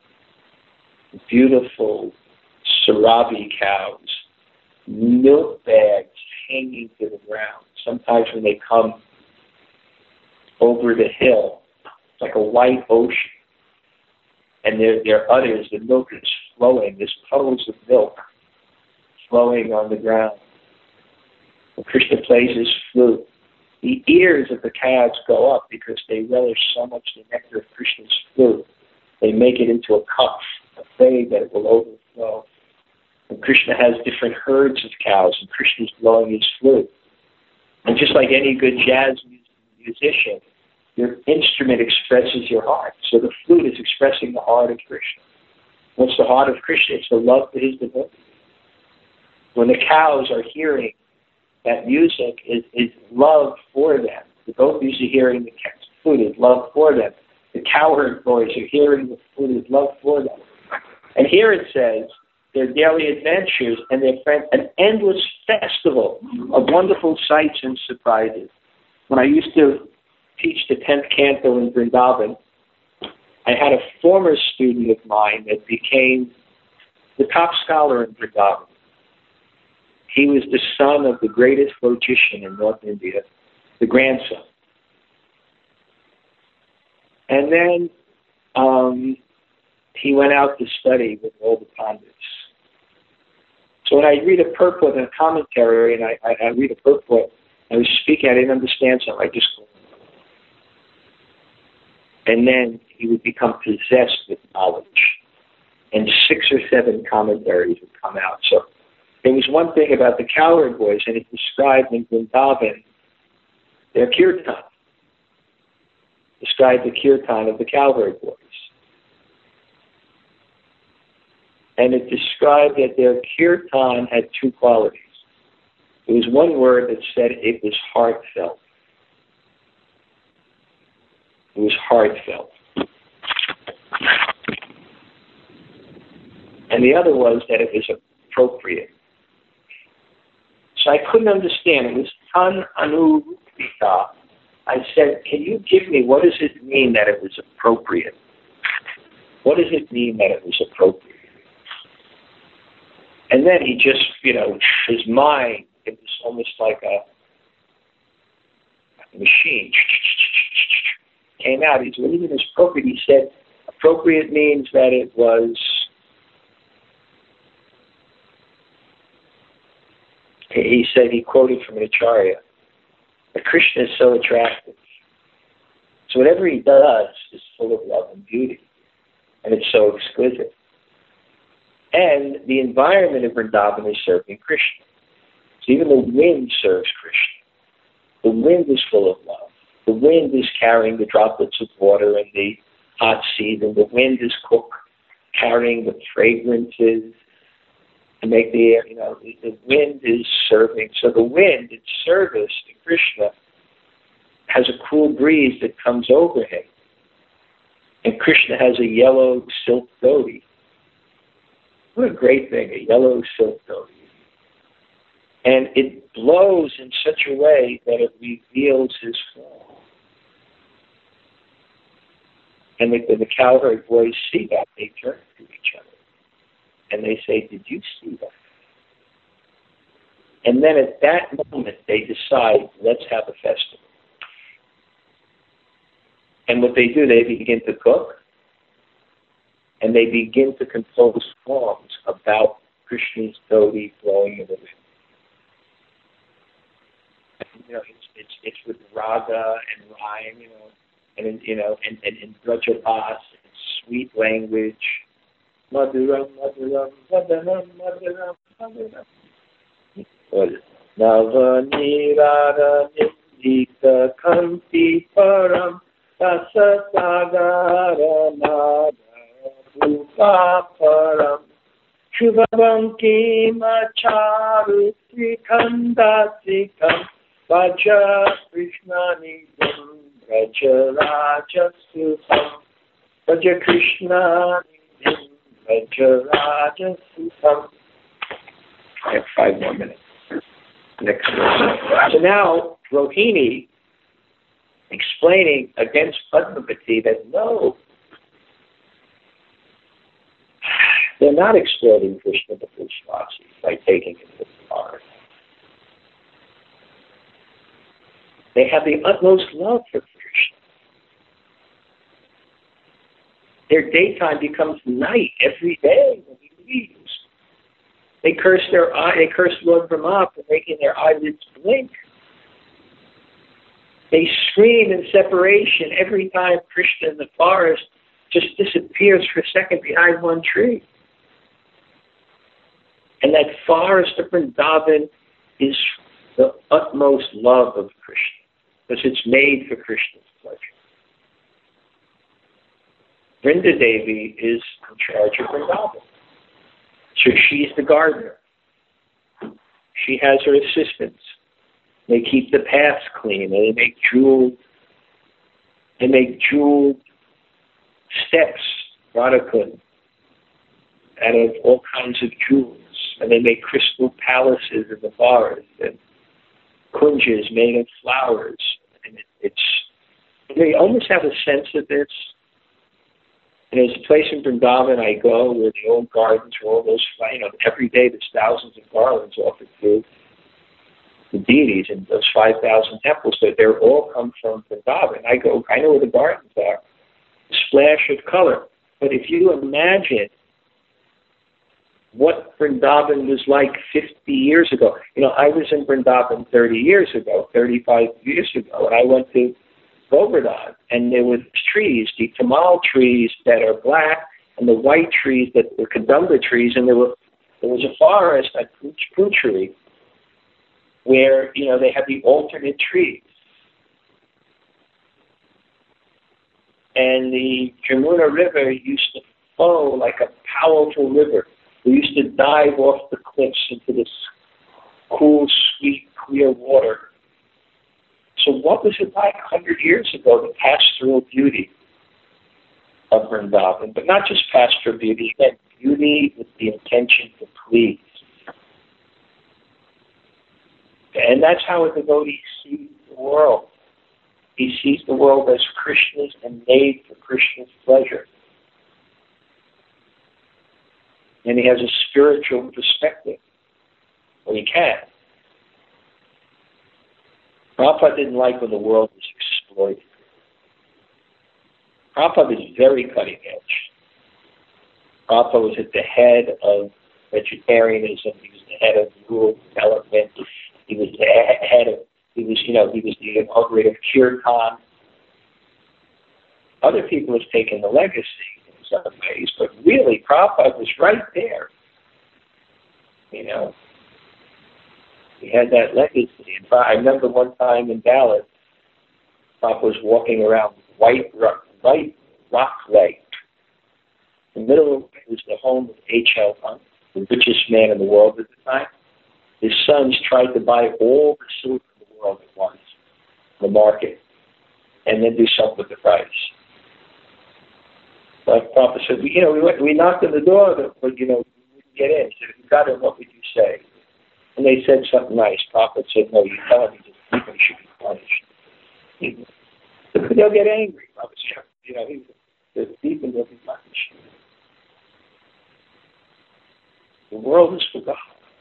Beautiful Sarabi cows, milk bags hanging to the ground. Sometimes when they come over the hill, it's like a white ocean. And their, their udders, the milk is flowing. There's puddles of milk flowing on the ground. When Krishna plays his flute, the ears of the calves go up because they relish so much the nectar of Krishna's flute. They make it into a cup, afraid that it will overflow. And Krishna has different herds of cows, and Krishna's blowing his flute. And just like any good jazz musician, your instrument expresses your heart. So the flute is expressing the heart of Krishna. What's the heart of Krishna? It's the love for his devotee. When the cows are hearing that music, is is love for them. The devotees are hearing the flute is love for them. The cowherd boys are hearing the flute is love for them. And here it says, their daily adventures and their friends, an endless festival of wonderful sights and surprises. When I used to teach the tenth canto in Vrindavan, I had a former student of mine that became the top scholar in Vrindavan. He was the son of the greatest logician in North India, the grandson. And then um, he went out to study with all the Pandits. So when I read a purport and a commentary, and I, I, I read a purport, I was speaking, I didn't understand something, I just... And then he would become possessed with knowledge. And six or seven commentaries would come out. So there was one thing about the Cowherd Boys, and it described in Vrindavan their kirtan. Described the kirtan of the Cowherd Boys. And it described that their kirtan had two qualities. There was one word that said it was heartfelt. It was heartfelt. And the other was that it was appropriate. So I couldn't understand. It was tan anurupita. I said, can you give me, what does it mean that it was appropriate? What does it mean that it was appropriate? And then he just, you know, his mind, it was almost like a, a machine. Came out. He said, what even is appropriate? He said, appropriate means that it was, he said, he quoted from an Acharya, that Krishna is so attractive. So whatever he does is full of love and beauty. And it's so exquisite. And the environment of Vrindavan is serving Krishna. So even the wind serves Krishna. The wind is full of love. The wind is carrying the droplets of water and the hot seed, and the wind is cook, carrying the fragrances to make the air, you know, the, the wind is serving. So the wind, its service to Krishna, has a cool breeze that comes over him. And Krishna has a yellow silk dhoti. What a great thing, a yellow silk dhoti. And it blows in such a way that it reveals his form. And when the Cowherd Boys see that, they turn to each other. And they say, did you see that? And then at that moment, they decide, let's have a festival. And what they do, they begin to cook. And they begin to compose songs about Krishna's dhoti blowing in the wind. And, you know, it's, it's, it's with raga and rhyme, you know. And, you know, and, and, and Brajabhas, and sweet language. Madhuram, Madhuram, Madhuram, Madhuram, Madhuram. Nava Nirara Nindita Kanti Param Tasa Sagara Nada Bhupa Param Shubhavam Kima Charu Sikanda Sikam Vaja Krishna Nidam Raja Raja Sukam Raja Krishna Raja Raja Sukam. I have five more minutes. Next verse. So now Rohini explaining against Padmavati that no, they're not exploiting Krishna the Vishvasi by taking him to the forest. They have the utmost love for Krishna. Their daytime becomes night every day when he leaves. They curse their eye. They curse Lord Brahma for making their eyelids blink. They scream in separation every time Krishna in the forest just disappears for a second behind one tree. And that forest of Vrindavan is the utmost love of Krishna, because it's made for Krishna's pleasure. Vrinda Devi is in charge of Vrindavan. So she's the gardener. She has her assistants. They keep the paths clean. And they make jeweled, they make jeweled steps, radhakund, out of all kinds of jewels. And they make crystal palaces in the forest and kunjas made of flowers. And it, it's, they almost have a sense of this. And there's a place in Vrindavan I go where the old gardens are all those, you know, every day there's thousands of garlands offered to the deities in those five thousand temples. But they're all come from Vrindavan. I go, I know where the gardens are. A splash of color. But if you imagine what Vrindavan was like fifty years ago. You know, I was in Vrindavan thirty years ago, thirty-five years ago, and I went to Govardhan, and there were trees, the tamal trees that are black, and the white trees that were Kadamba trees, and there were there was a forest at Putri where, you know, they had the alternate trees. And the Jamuna River used to flow like a powerful river. We used to dive off the cliffs into this cool, sweet, clear water. So what was it like a hundred years ago, the pastoral beauty of Vrindavan? But not just pastoral beauty, again, beauty with the intention to please. And that's how a devotee sees the world. He sees the world as Krishna's and made for Krishna's pleasure. And he has a spiritual perspective. Well, he can. Prabhupada didn't like when the world was exploited. Prabhupada was very cutting edge. Prabhupada was at the head of vegetarianism. He was the head of rural development. He was the head of, he was, you know, he was the inaugurator of Kirtan. Other people have taken the legacy in some ways, but really Prabhupada was right there. You know, he had that legacy. In fact, I remember one time in Dallas, Prabhupada was walking around White Rock, White Rock Lake. In the middle of it was the home of H L Hunt, the richest man in the world at the time. His sons tried to buy all the silver in the world at once, the market, and then do something with the price. Like Prabhupada said, you know, we went, we knocked on the door, but, you know, we didn't get in. He said, if you got in, what would you say? And they said something nice. Prabhupada said, no, you tell him he's a thief and he should be punished. But they'll get angry. Prabhupada said, you know, he's a thief and they'll be punished. The world is for God.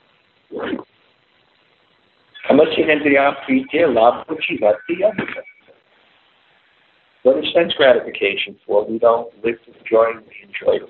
What is sense gratification for? We don't live to enjoy it, we enjoy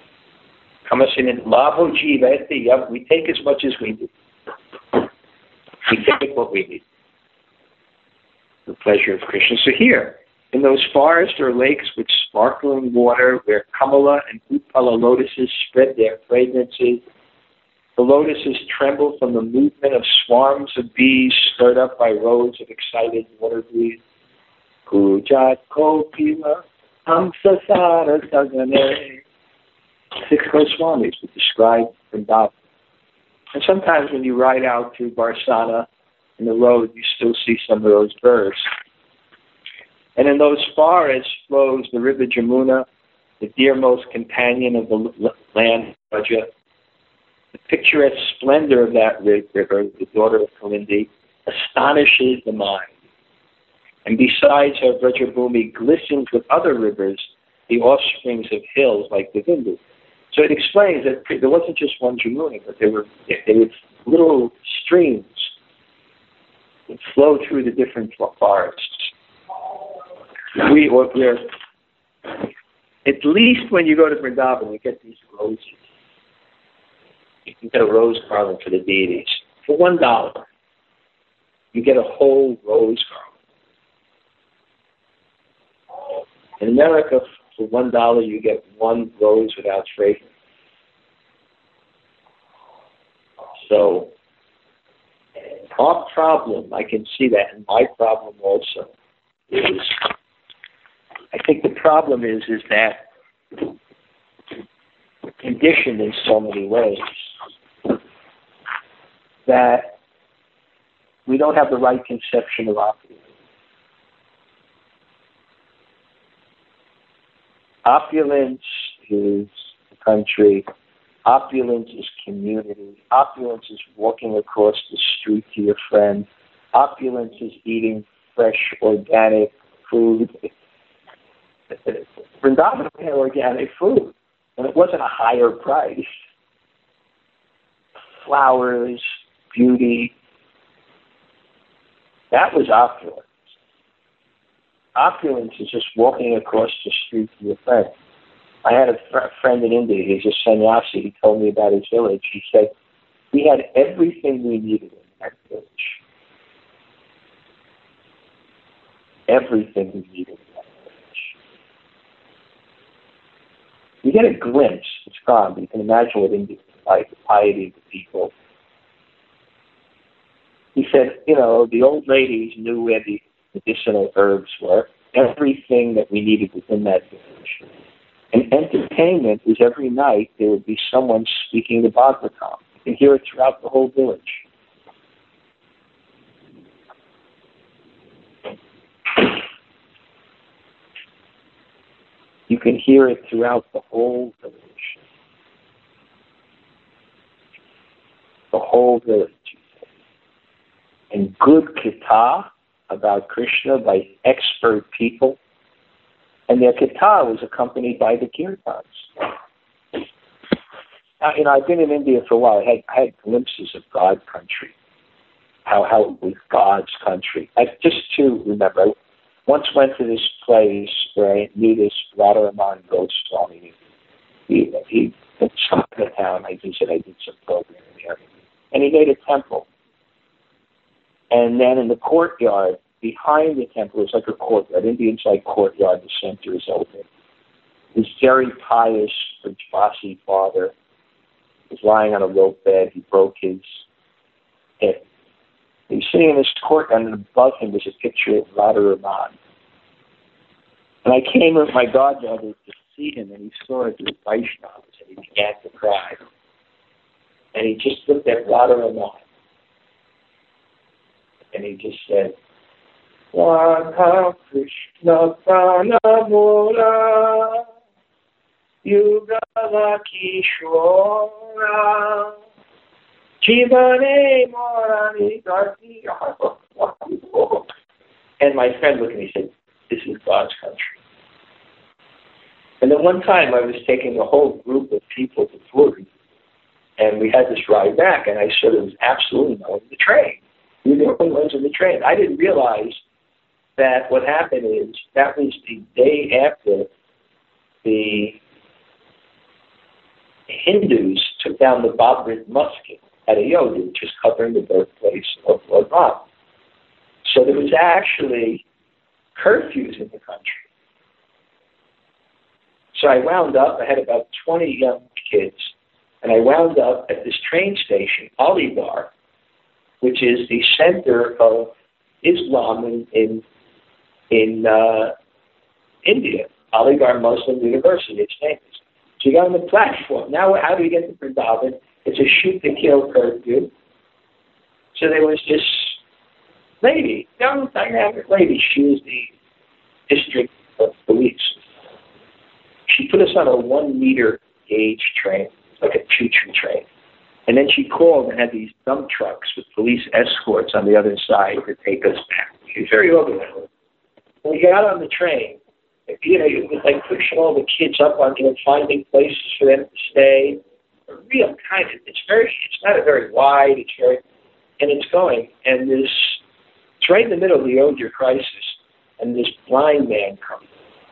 it. We take as much as we need. We take what we need. The pleasure of Krishna. So here, in those forests or lakes with sparkling water, where Kamala and Utpala lotuses spread their fragrances, the lotuses tremble from the movement of swarms of bees stirred up by rows of excited water breeze. Kujat Kopila Hamsasara Sagane. Six Goswamis would describe Vrindavan. And sometimes when you ride out to Barsana in the road, you still see some of those birds. And in those forests flows the river Jamuna, the dearmost companion of the land Raja. The picturesque splendor of that river, the daughter of Kalindi, astonishes the mind. And besides her, Vrajabhumi glistens with other rivers, the offsprings of hills like the Vindu. So it explains that there wasn't just one Jamuna, but there were, there were little streams that flow through the different forests. We, or we're, at least when you go to Vrindavan, you get these roses. You can get a rose garland for the deities. For one dollar, you get a whole rose garland. In America, for one dollar, you get one rose without fragrance. So, our problem, I can see that, and my problem also, is, I think the problem is, is that conditioned in so many ways that we don't have the right conception of opulence. Opulence is the country. Opulence is community. Opulence is walking across the street to your friend. Opulence is eating fresh, organic food. Vrindavan had organic food, and it wasn't a higher price. Flowers, beauty, that was opulence. Opulence is just walking across the street with your friend. I had a fr- friend in India, he's a sannyasi, he told me about his village. He said, we had everything we needed in that village. Everything we needed in that village. You get a glimpse, it's gone, but you can imagine what India was like, the piety of the people. He said, you know, the old ladies knew where the medicinal herbs were, everything that we needed within that village. And entertainment was every night there would be someone speaking the Bhagavatam. You can hear it throughout the whole village. You can hear it throughout the whole village. The whole village. And good kita about Krishna by expert people. And their kita was accompanied by the kirtans. Now, you know, I've been in India for a while. I had, I had glimpses of God country, how how it was God's country. I just to remember, I once went to this place where I knew this Radharaman Goswami. He, he in Chinatown, I visited, I did some program there. And he made a temple. And then in the courtyard, behind the temple, it's like a courtyard. Indians like courtyard, the center is open. This very pious Brajvasi father was lying on a rope bed. He broke his hip. He was sitting in this courtyard, and above him was a picture of Radharaman. And I came with my godmother to see him, and he saw it as Vaishnavas, and he began to cry. And he just looked at Radharaman, and he just said, Radha Krishna Pranamura Yugala Kishora Jivane Morani Dharti. And my friend looked at me and said, this is God's country. And then one time I was taking a whole group of people to Florida, and we had this ride back, and I said there was absolutely no one in the train. We were the only ones in the train. I didn't realize that what happened is that was the day after the Hindus took down the Babri Musket at Ayodhya, which was covering the birthplace of Lord Ram. So there was actually curfews in the country. So I wound up, I had about twenty young kids, and I wound up at this train station, Aligarh, which is the center of Islam in in, in uh, India, Aligarh Muslim University, it's famous. So you got on the platform. Now how do you get to Vrindavan? It's a shoot-to-kill curfew. So there was this lady, young dynamic lady, she was the district of police. She put us on a one-meter gauge train, like a choo-choo train. And then she called and had these dump trucks with police escorts on the other side to take us back. She was very organized. When we got on the train, you know, it was like pushing all the kids up on, you know, finding places for them to stay. A real kind of, it's very, it's not a very wide, it's very, and it's going. And this, it's right in the middle of the Ayodhya crisis, and this blind man comes.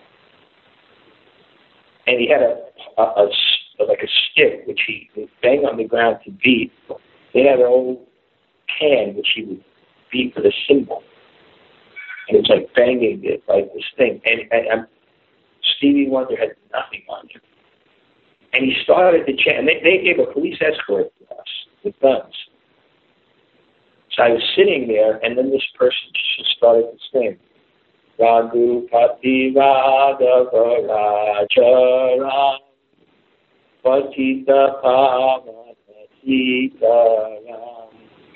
And he had a, a, a like a stick, which he would bang on the ground to beat. They had an old can, which he would beat with a cymbal. And it's like banging it, like this thing. And, and, and Stevie Wonder had nothing on him. And he started to chant. And they, they gave a police escort to us with guns. So I was sitting there, and then this person just started to sing. Raghupati Radhava Rajaram Patita Pavana Sitaram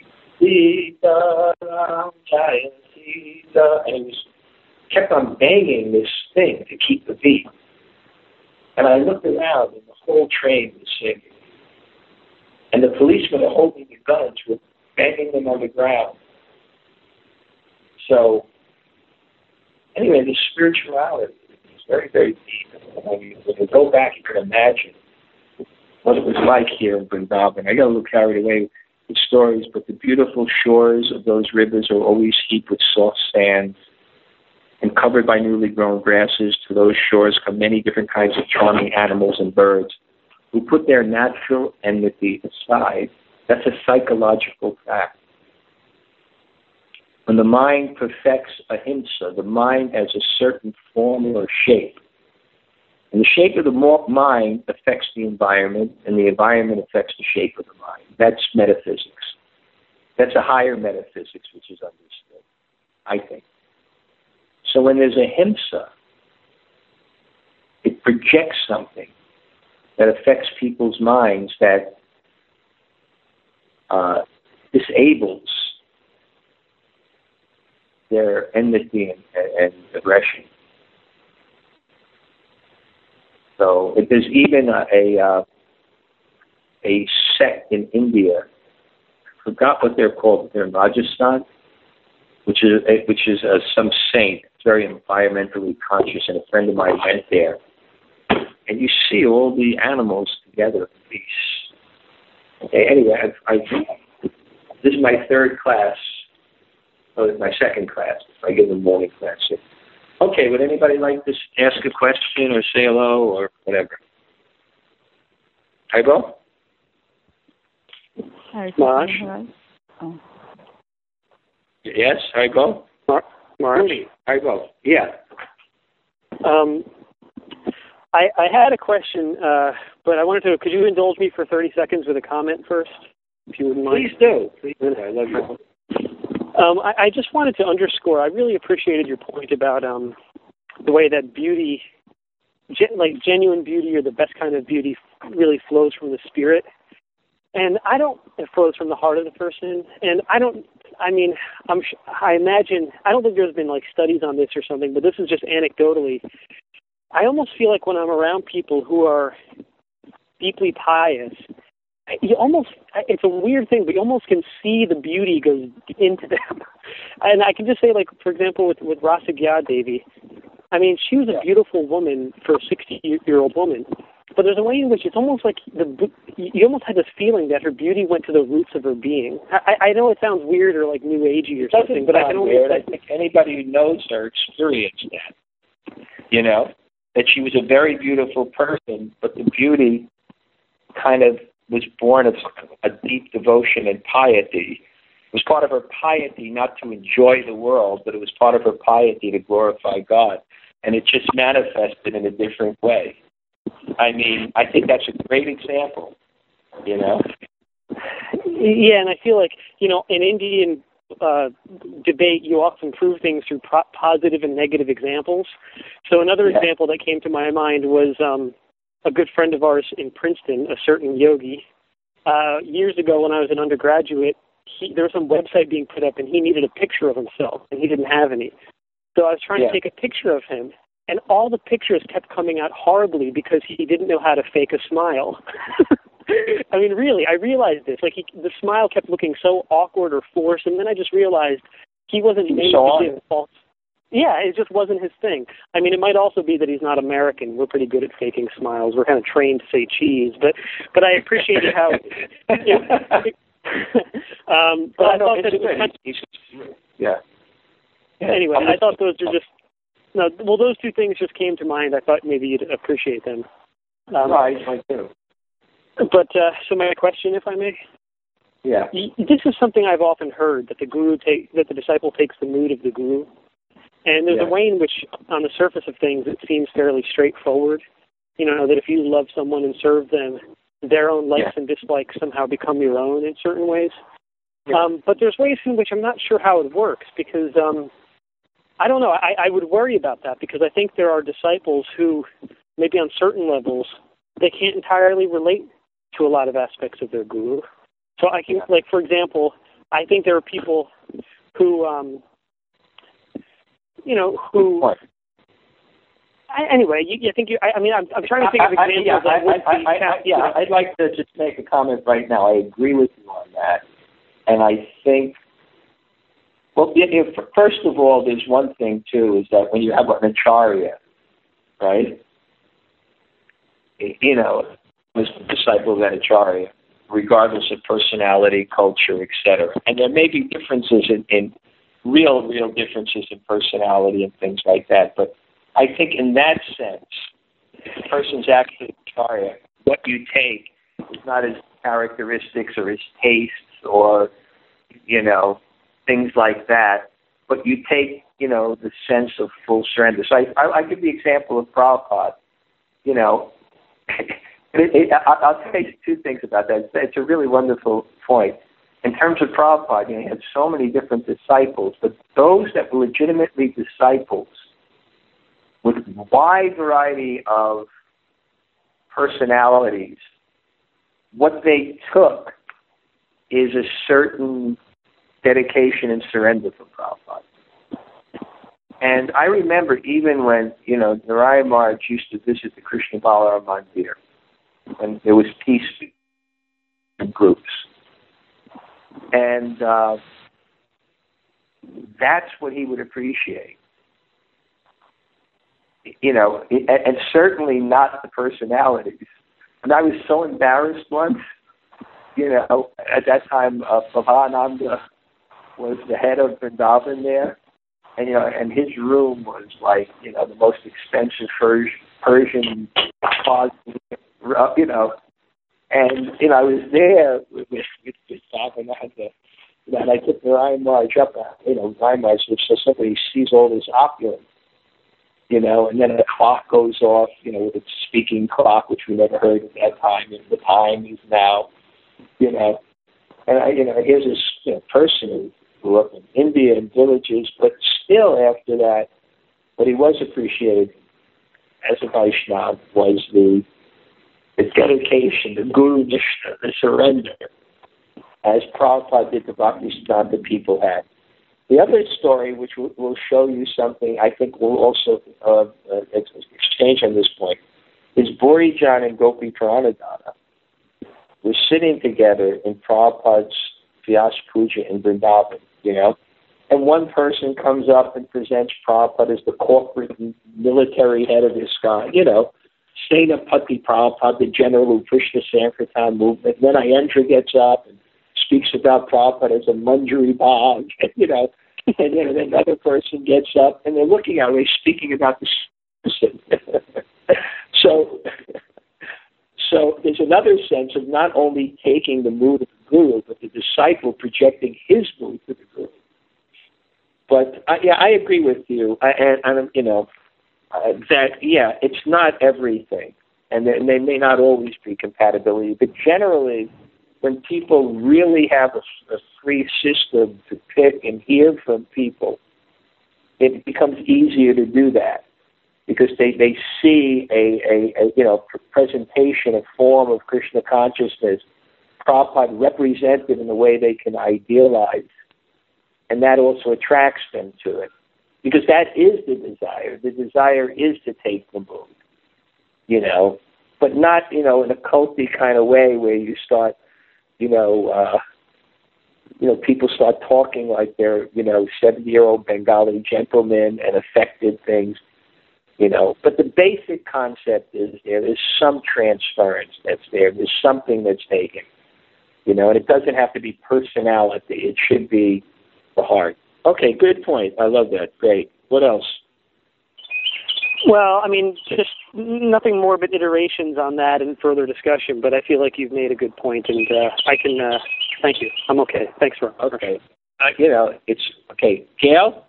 Sitaram Jaya Sita. And he was kept on banging this thing to keep the beat. And I looked around, and the whole train was singing. And the policemen are holding the guns, were banging them on the ground. So, anyway, the spirituality, very, very deep. And when you, when you go back, you can imagine what it was like here in Vrindavan. I got a little carried away with stories, but the beautiful shores of those rivers are always heaped with soft sand and covered by newly grown grasses. To those shores come many different kinds of charming animals and birds who put their natural enmity aside. That's a psychological fact. When the mind perfects ahimsa, the mind has a certain form or shape. And the shape of the mind affects the environment, and the environment affects the shape of the mind. That's metaphysics. That's a higher metaphysics which is understood, I think. So when there's ahimsa, it projects something that affects people's minds, that uh, disables their enmity and, and aggression. So if there's even a a, uh, a sect in India, I forgot what they're called, they're in Rajasthan, which is which is uh, some saint, very environmentally conscious, and a friend of mine went there, and you see all the animals together in peace. Okay, anyway, I, I this is my third class. Oh, it's my second class. I give the morning class. Okay, would anybody like to ask a question or say hello or whatever? Haribo? Marsh? Oh. Yes, Haribo? Mar- Marsh? Haribo, yeah. Um, I, I had a question, uh, but I wanted to, could you indulge me for thirty seconds with a comment first, if you wouldn't mind? Please do. Please do. I love you. Um, I, I just wanted to underscore, I really appreciated your point about um, the way that beauty, gen, like genuine beauty or the best kind of beauty really flows from the spirit. And I don't, it flows from the heart of the person. And I don't, I mean, I'm, I imagine, I don't think there's been like studies on this or something, but this is just anecdotally. I almost feel like when I'm around people who are deeply pious, you almost, it's a weird thing, but you almost can see the beauty goes into them. And I can just say, like, for example, with, with Rasa Gya Devi, I mean, she was a beautiful woman for a sixty-year-old woman, but there's a way in which it's almost like the you almost had this feeling that her beauty went to the roots of her being. I, I know it sounds weird or like new agey or something, but I can only I think anybody who knows her experienced that. You know, that she was a very beautiful person, but the beauty kind of was born of a deep devotion and piety. It was part of her piety not to enjoy the world, but it was part of her piety to glorify God. And it just manifested in a different way. I mean, I think that's a great example, you know? Yeah, and I feel like, you know, in Indian uh, debate, you often prove things through pro- positive and negative examples. So another yeah. example that came to my mind was um, a good friend of ours in Princeton, a certain yogi. Uh, years ago when I was an undergraduate, he, there was some website being put up and he needed a picture of himself and he didn't have any. So I was trying yeah. to take a picture of him and all the pictures kept coming out horribly because he didn't know how to fake a smile. I mean, really, I realized this. Like, he, the smile kept looking so awkward or forced, and then I just realized he wasn't made so to give false. Yeah, it just wasn't his thing. I mean, it might also be that he's not American. We're pretty good at faking smiles. We're kind of trained to say cheese, but but I appreciated how. Yeah. um, but oh, I no, thought that it was kind of, yeah. yeah. Anyway, I thought those are just no. Well, those two things just came to mind. I thought maybe you'd appreciate them. Um, no, I, I do. But uh, so my question, if I may. Yeah. This is something I've often heard, that the guru take that the disciple takes the mood of the guru. And there's yeah. a way in which, on the surface of things, it seems fairly straightforward. You know, that if you love someone and serve them, their own likes yeah. and dislikes somehow become your own in certain ways. Yeah. Um, but there's ways in which I'm not sure how it works because, um, I don't know, I, I would worry about that because I think there are disciples who, maybe on certain levels, they can't entirely relate to a lot of aspects of their guru. So I can, yeah. like, for example, I think there are people who... Um, You know, who... What? I, anyway, you, you think you... I, I mean, I'm, I'm trying to think of examples I, I, yeah, that would I, be... I, I, yeah, I'd like to just make a comment right now. I agree with you on that. And I think... Well, if, first of all, there's one thing, too, is that when you have an acharya, right? You know, was a disciple of Acharya, regardless of personality, culture, et cetera. And there may be differences in, in real, real differences in personality and things like that. But I think in that sense, if the person's actually Acharya, what you take is not his characteristics or his tastes or, you know, things like that, but you take, you know, the sense of full surrender. So I, I, I give the example of Prabhupada, you know, It, it, I, I'll tell you two things about that. It's, it's a really wonderful point. In terms of Prabhupada, you know, he had so many different disciples, but those that were legitimately disciples with a wide variety of personalities, what they took is a certain dedication and surrender for Prabhupada. And I remember even when, you know, Narayan Maharaj used to visit the Krishna Balaram Mandir, and there was peace in groups. And uh, that's what he would appreciate. You know, and, and certainly not the personalities. And I was so embarrassed once, you know, at that time, uh, Bhavananda was the head of Vrindavan there. And, you know, and his room was like, you know, the most expensive Persian, Persian closet, you know, and, you know, I was there with, with, with Bhavananda, and I took Narayan Maharaj up, you know, Narayan Maharaj, so somebody sees all this opulence, you know, and then the clock goes off, you know, with its speaking clock, which we never heard at that time, and the time is now, you know, and I, you know, here's this, you know, person who grew up in India in villages, but still after that, what he was appreciated as a Vaishnava was the the dedication, the Guru Nishta, the surrender, as Prabhupada did to Bhaktisiddhanta people had. The other story, which will, will show you something I think we'll also uh, uh, exchange on this point, is Borijan and Gopi Pranadana were sitting together in Prabhupada's Vyas Puja in Vrindavan, you know, and one person comes up and presents Prabhupada as the corporate military head of ISKCON, you know, Senapati Prabhupada, the general of Krishna Sankirtan movement. And then Ayendra gets up and speaks about Prabhupada as a Manjari Bhag, you know, and then another person gets up and they're looking at me speaking about the person. so, so there's another sense of not only taking the mood of the Guru, but the disciple projecting his mood to the Guru. But I, yeah, I agree with you, I, and, and you know, uh, that yeah, it's not everything, and they, and they may not always be compatibility, but generally, when people really have a, a free system to pick and hear from people, it becomes easier to do that because they, they see a, a, a you know presentation, a form of Krishna consciousness, Prabhupada represented in a way they can idealize. And that also attracts them to it. Because that is the desire. The desire is to take the mood, you know, but not, you know, in a culty kind of way where you start, you know, uh, you know, people start talking like they're, you know, seventy-year-old Bengali gentlemen and affected things, you know. But the basic concept is there is some transference that's there. There's something that's taken, you know, and it doesn't have to be personality. It should be the heart. Okay, good point. I love that. Great. What else? Well, I mean, just nothing more but iterations on that and further discussion, but I feel like you've made a good point, and uh, I can, uh, thank you. I'm okay. Thanks for Okay. Uh, you know, it's, okay. Gail?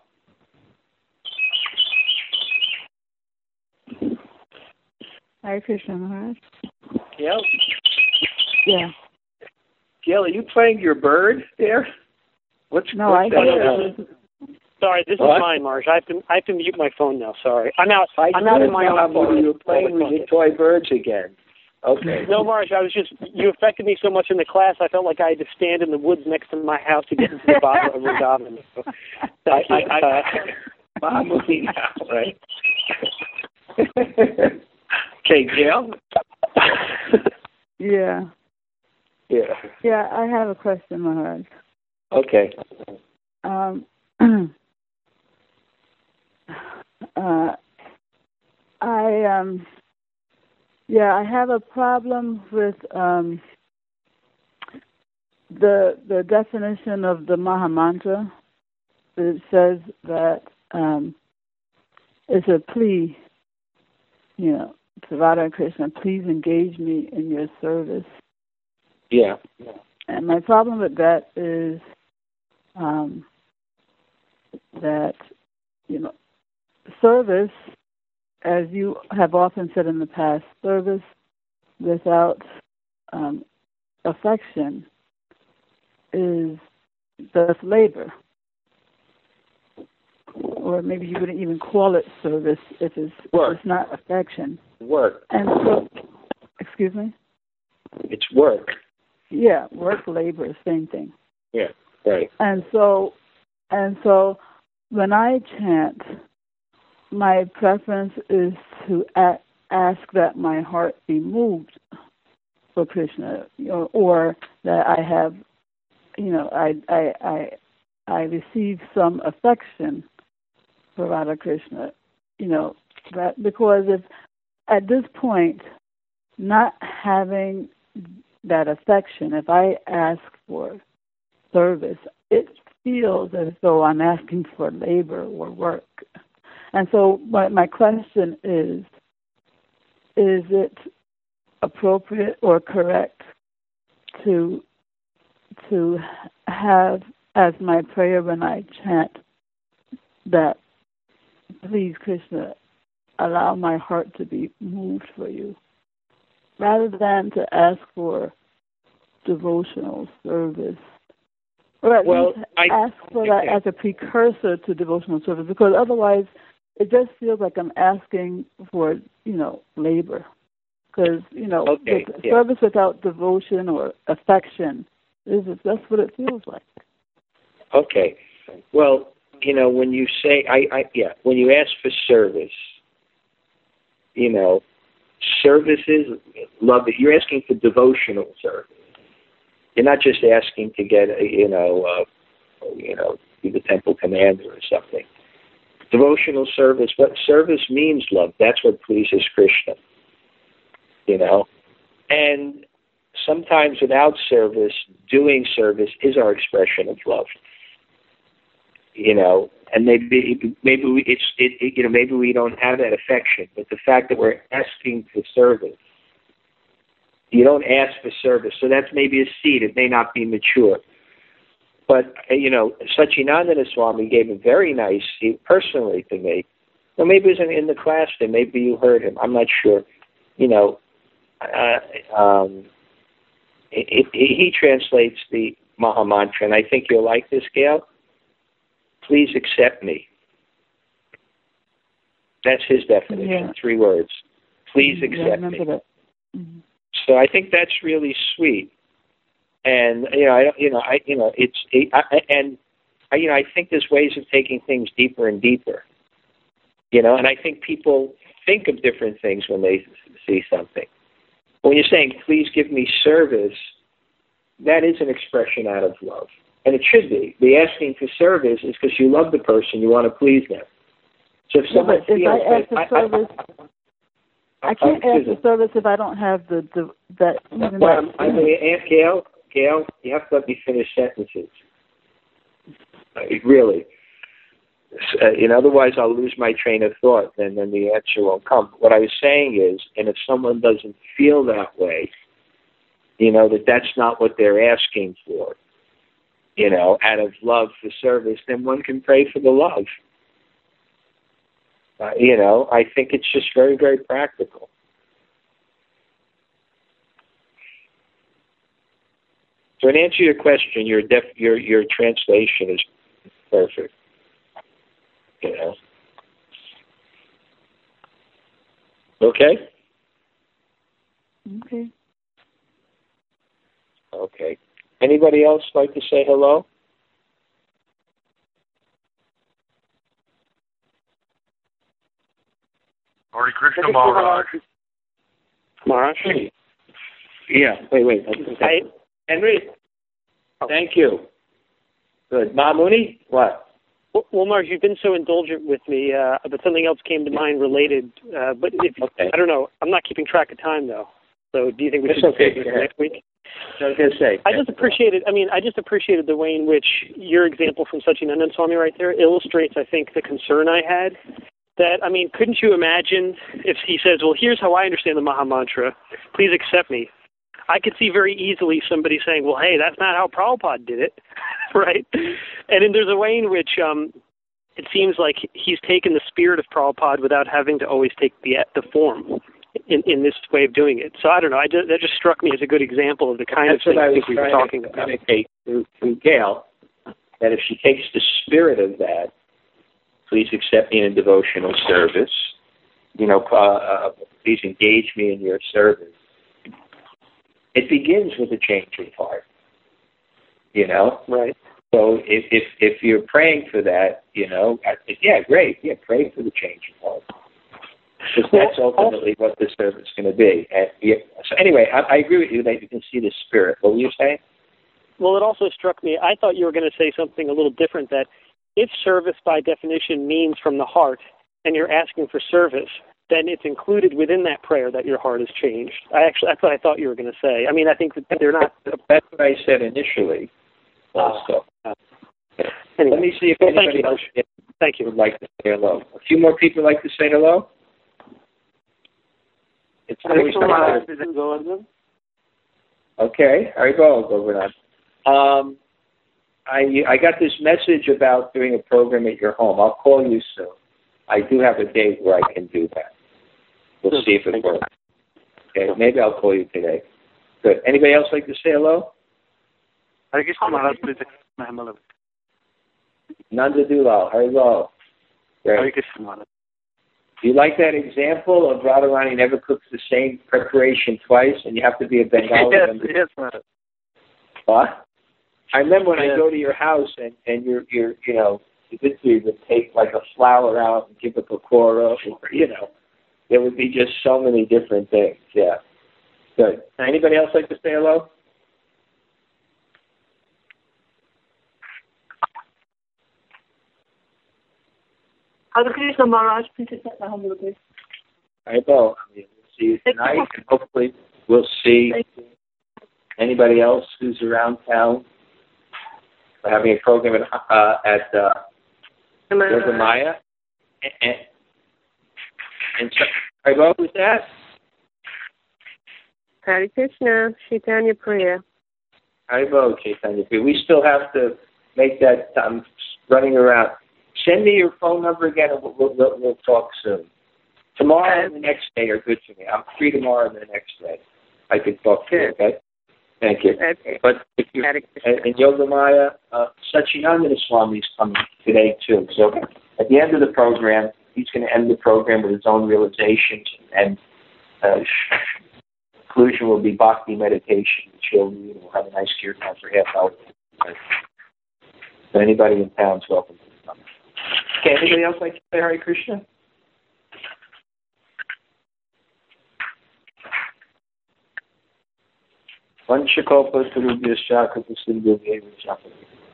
Hare Krishna Maharaj. Gail? Yeah. Gail, are you playing your bird there? What's, no, what's I that? Sorry, this what? is mine, Marge. I have to I have to mute my phone now. Sorry, I'm out. I I'm out in my own phone. You were playing with your toy birds again. Okay. No, Marge, I was just you affected me so much in the class. I felt like I had to stand in the woods next to my house to get into the bottom of the garden. So, I, I, I, I'm moving now, right? Okay, Gail. Yeah. Yeah. Yeah, I have a question, Maharaj. Okay. Um, uh, I um, yeah, I have a problem with um, the the definition of the Maha Mantra. It says that um, it's a plea, you know, to Radha and Krishna, please engage me in your service. Yeah. And my problem with that is um, that, you know, service, as you have often said in the past, service without um, affection is just labor. Or maybe you wouldn't even call it service if it's, if it's not affection. Work. And so, excuse me? It's work. Yeah, work, labor, same thing. Yeah, right. And so, and so, when I chant, my preference is to a- ask that my heart be moved for Krishna, you know, or that I have, you know, I I I I receive some affection for Radha Krishna, you know, that because if at this point, not having that affection, if I ask for service, it feels as though I'm asking for labor or work. And so my, my question is, is it appropriate or correct to to have as my prayer when I chant that, please, Krishna, allow my heart to be moved for you, rather than to ask for devotional service, or at well, least I, ask for that okay. as a precursor to devotional service, because otherwise it just feels like I'm asking for, you know, labor. Because, you know, okay, with yeah. service without devotion or affection, is that's what it feels like. Okay. Well, you know, when you say, I, I yeah, when you ask for service, you know, services, love it. You're asking for devotional service. You're not just asking to get, a, you know, uh, you know, be the temple commander or something. Devotional service, what service means, love, that's what pleases Krishna, you know. And sometimes without service, doing service is our expression of love, you know. And maybe maybe we, it's it, it, you know maybe we don't have that affection, but the fact that we're asking for service, you don't ask for service, so that's maybe a seed. It may not be mature. But, you know, Satchidananda Swami gave a very nice, personally to me, well, maybe it was in, in the class there, maybe you heard him, I'm not sure, you know, uh, um, it, it, he translates the Maha Mantra, and I think you'll like this, Gail. Please accept me. That's his definition, Yeah. three words. Please Mm-hmm. accept yeah, I me. remember that. Mm-hmm. So I think that's really sweet. And you know, I you know, I you know, it's it, I, and I, you know, I think there's ways of taking things deeper and deeper. You know, and I think people think of different things when they see something. When you're saying, "Please give me service," that is an expression out of love, and it should be. The asking for service is because you love the person, you want to please them. So if Yeah, someone but if feels I ask that, for service, I, I, I can't uh, ask for service if I don't have the, the that even well, that. I mean, Aunt Gail, Gail, you have to let me finish sentences. Uh, really. Uh, and otherwise I'll lose my train of thought, and then the answer won't come. What I was saying is, and if someone doesn't feel that way, you know, that that's not what they're asking for, you know, out of love for service, then one can pray for the love. Uh, you know, I think it's just very, very practical. So in answer to your question, your def, your your translation is perfect. You know. Okay? Okay. Okay. Anybody else like to say hello? Hare Krishna Maharaj. Maharaj? Yeah. Wait, wait. Hey, Henry. Thank you. Good. Mamuni? What? Well, well, Marge, you've been so indulgent with me, uh, but something else came to mind related. Uh, but if, Okay. I don't know. I'm not keeping track of time, though. So do you think we That's should okay. save this Go for ahead. next week? I was going to say. I just appreciated, I mean, I just appreciated the way in which your example from Satchidananda Swami right there illustrates, I think, the concern I had. That, I mean, couldn't you imagine if he says, well, here's how I understand the Maha Mantra. Please accept me. I could see very easily somebody saying, well, hey, that's not how Prabhupada did it, right? And then there's a way in which um, it seems like he's taken the spirit of Prabhupada without having to always take the the form in, in this way of doing it. So I don't know. I just, that just struck me as a good example of the kind That's of thing what I I was think we were trying talking to about. communicate through, through Gail, that if she takes the spirit of that, please accept me in devotional service, you know, uh, uh, please engage me in your service. It begins with a change of heart, you know? Right. So if, if, if you're praying for that, you know, I, yeah, great. Yeah, pray for the change of heart. Because that's ultimately what the service is going to be. And yeah, so anyway, I, I agree with you that you can see the spirit. What were you saying? Well, it also struck me, I thought you were going to say something a little different, that if service by definition means from the heart and you're asking for service, then it's included within that prayer that your heart has changed. I actually, that's what I thought you were going to say. I mean, I think that they're not. That's what I said initially. Also. Uh, anyway. Let me see if Well, anybody thank you, else Thank you. would like to say hello. A few more people like to say hello? It's always Okay, Haribol, Govardhan. Um, I I got this message about doing a program at your home. I'll call you soon. I do have a date where I can do that. We'll see if it works. Okay, maybe I'll call you today. Good. Anybody else like to say hello? Nanda Dulal, Haribol. Great. Do you like that example of Radharani never cooks the same preparation twice, and you have to be a Bengali? yes, yes, madam. What? I remember when yes. I go to your house and, and you're, you're, you know, you would take like a flower out and give a pakora, or, you know, there would be just so many different things. Yeah. Good. Anybody else like to say hello? Hare Krishna Maharaj, please accept my humble request. I will. We'll see you tonight, and hopefully we'll see anybody else who's around town. We're having a program at, uh, at uh, Yoga Maya. And, and, and so, Haribol, who's that? Hare Krishna, Chaitanya Priya. Haribol, Chaitanya. We still have to make that. I'm running around. Send me your phone number again, and we'll, we'll, we'll talk soon. Tomorrow and the next day are good for me. I'm free tomorrow and the next day. I can talk to you, okay? Thank you. Okay. But if you in Yoga Maya, uh, Satchidananda Swami is coming today, too. So at the end of the program, he's going to end the program with his own realizations, and uh, conclusion will be bhakti meditation. Children will have a nice kirtan for half hour. So anybody in town is welcome to come. Okay, anybody else like to say Hare Krishna? Vanchakalpa Tarubhyascha Kripa Sindhu Deva Chakra.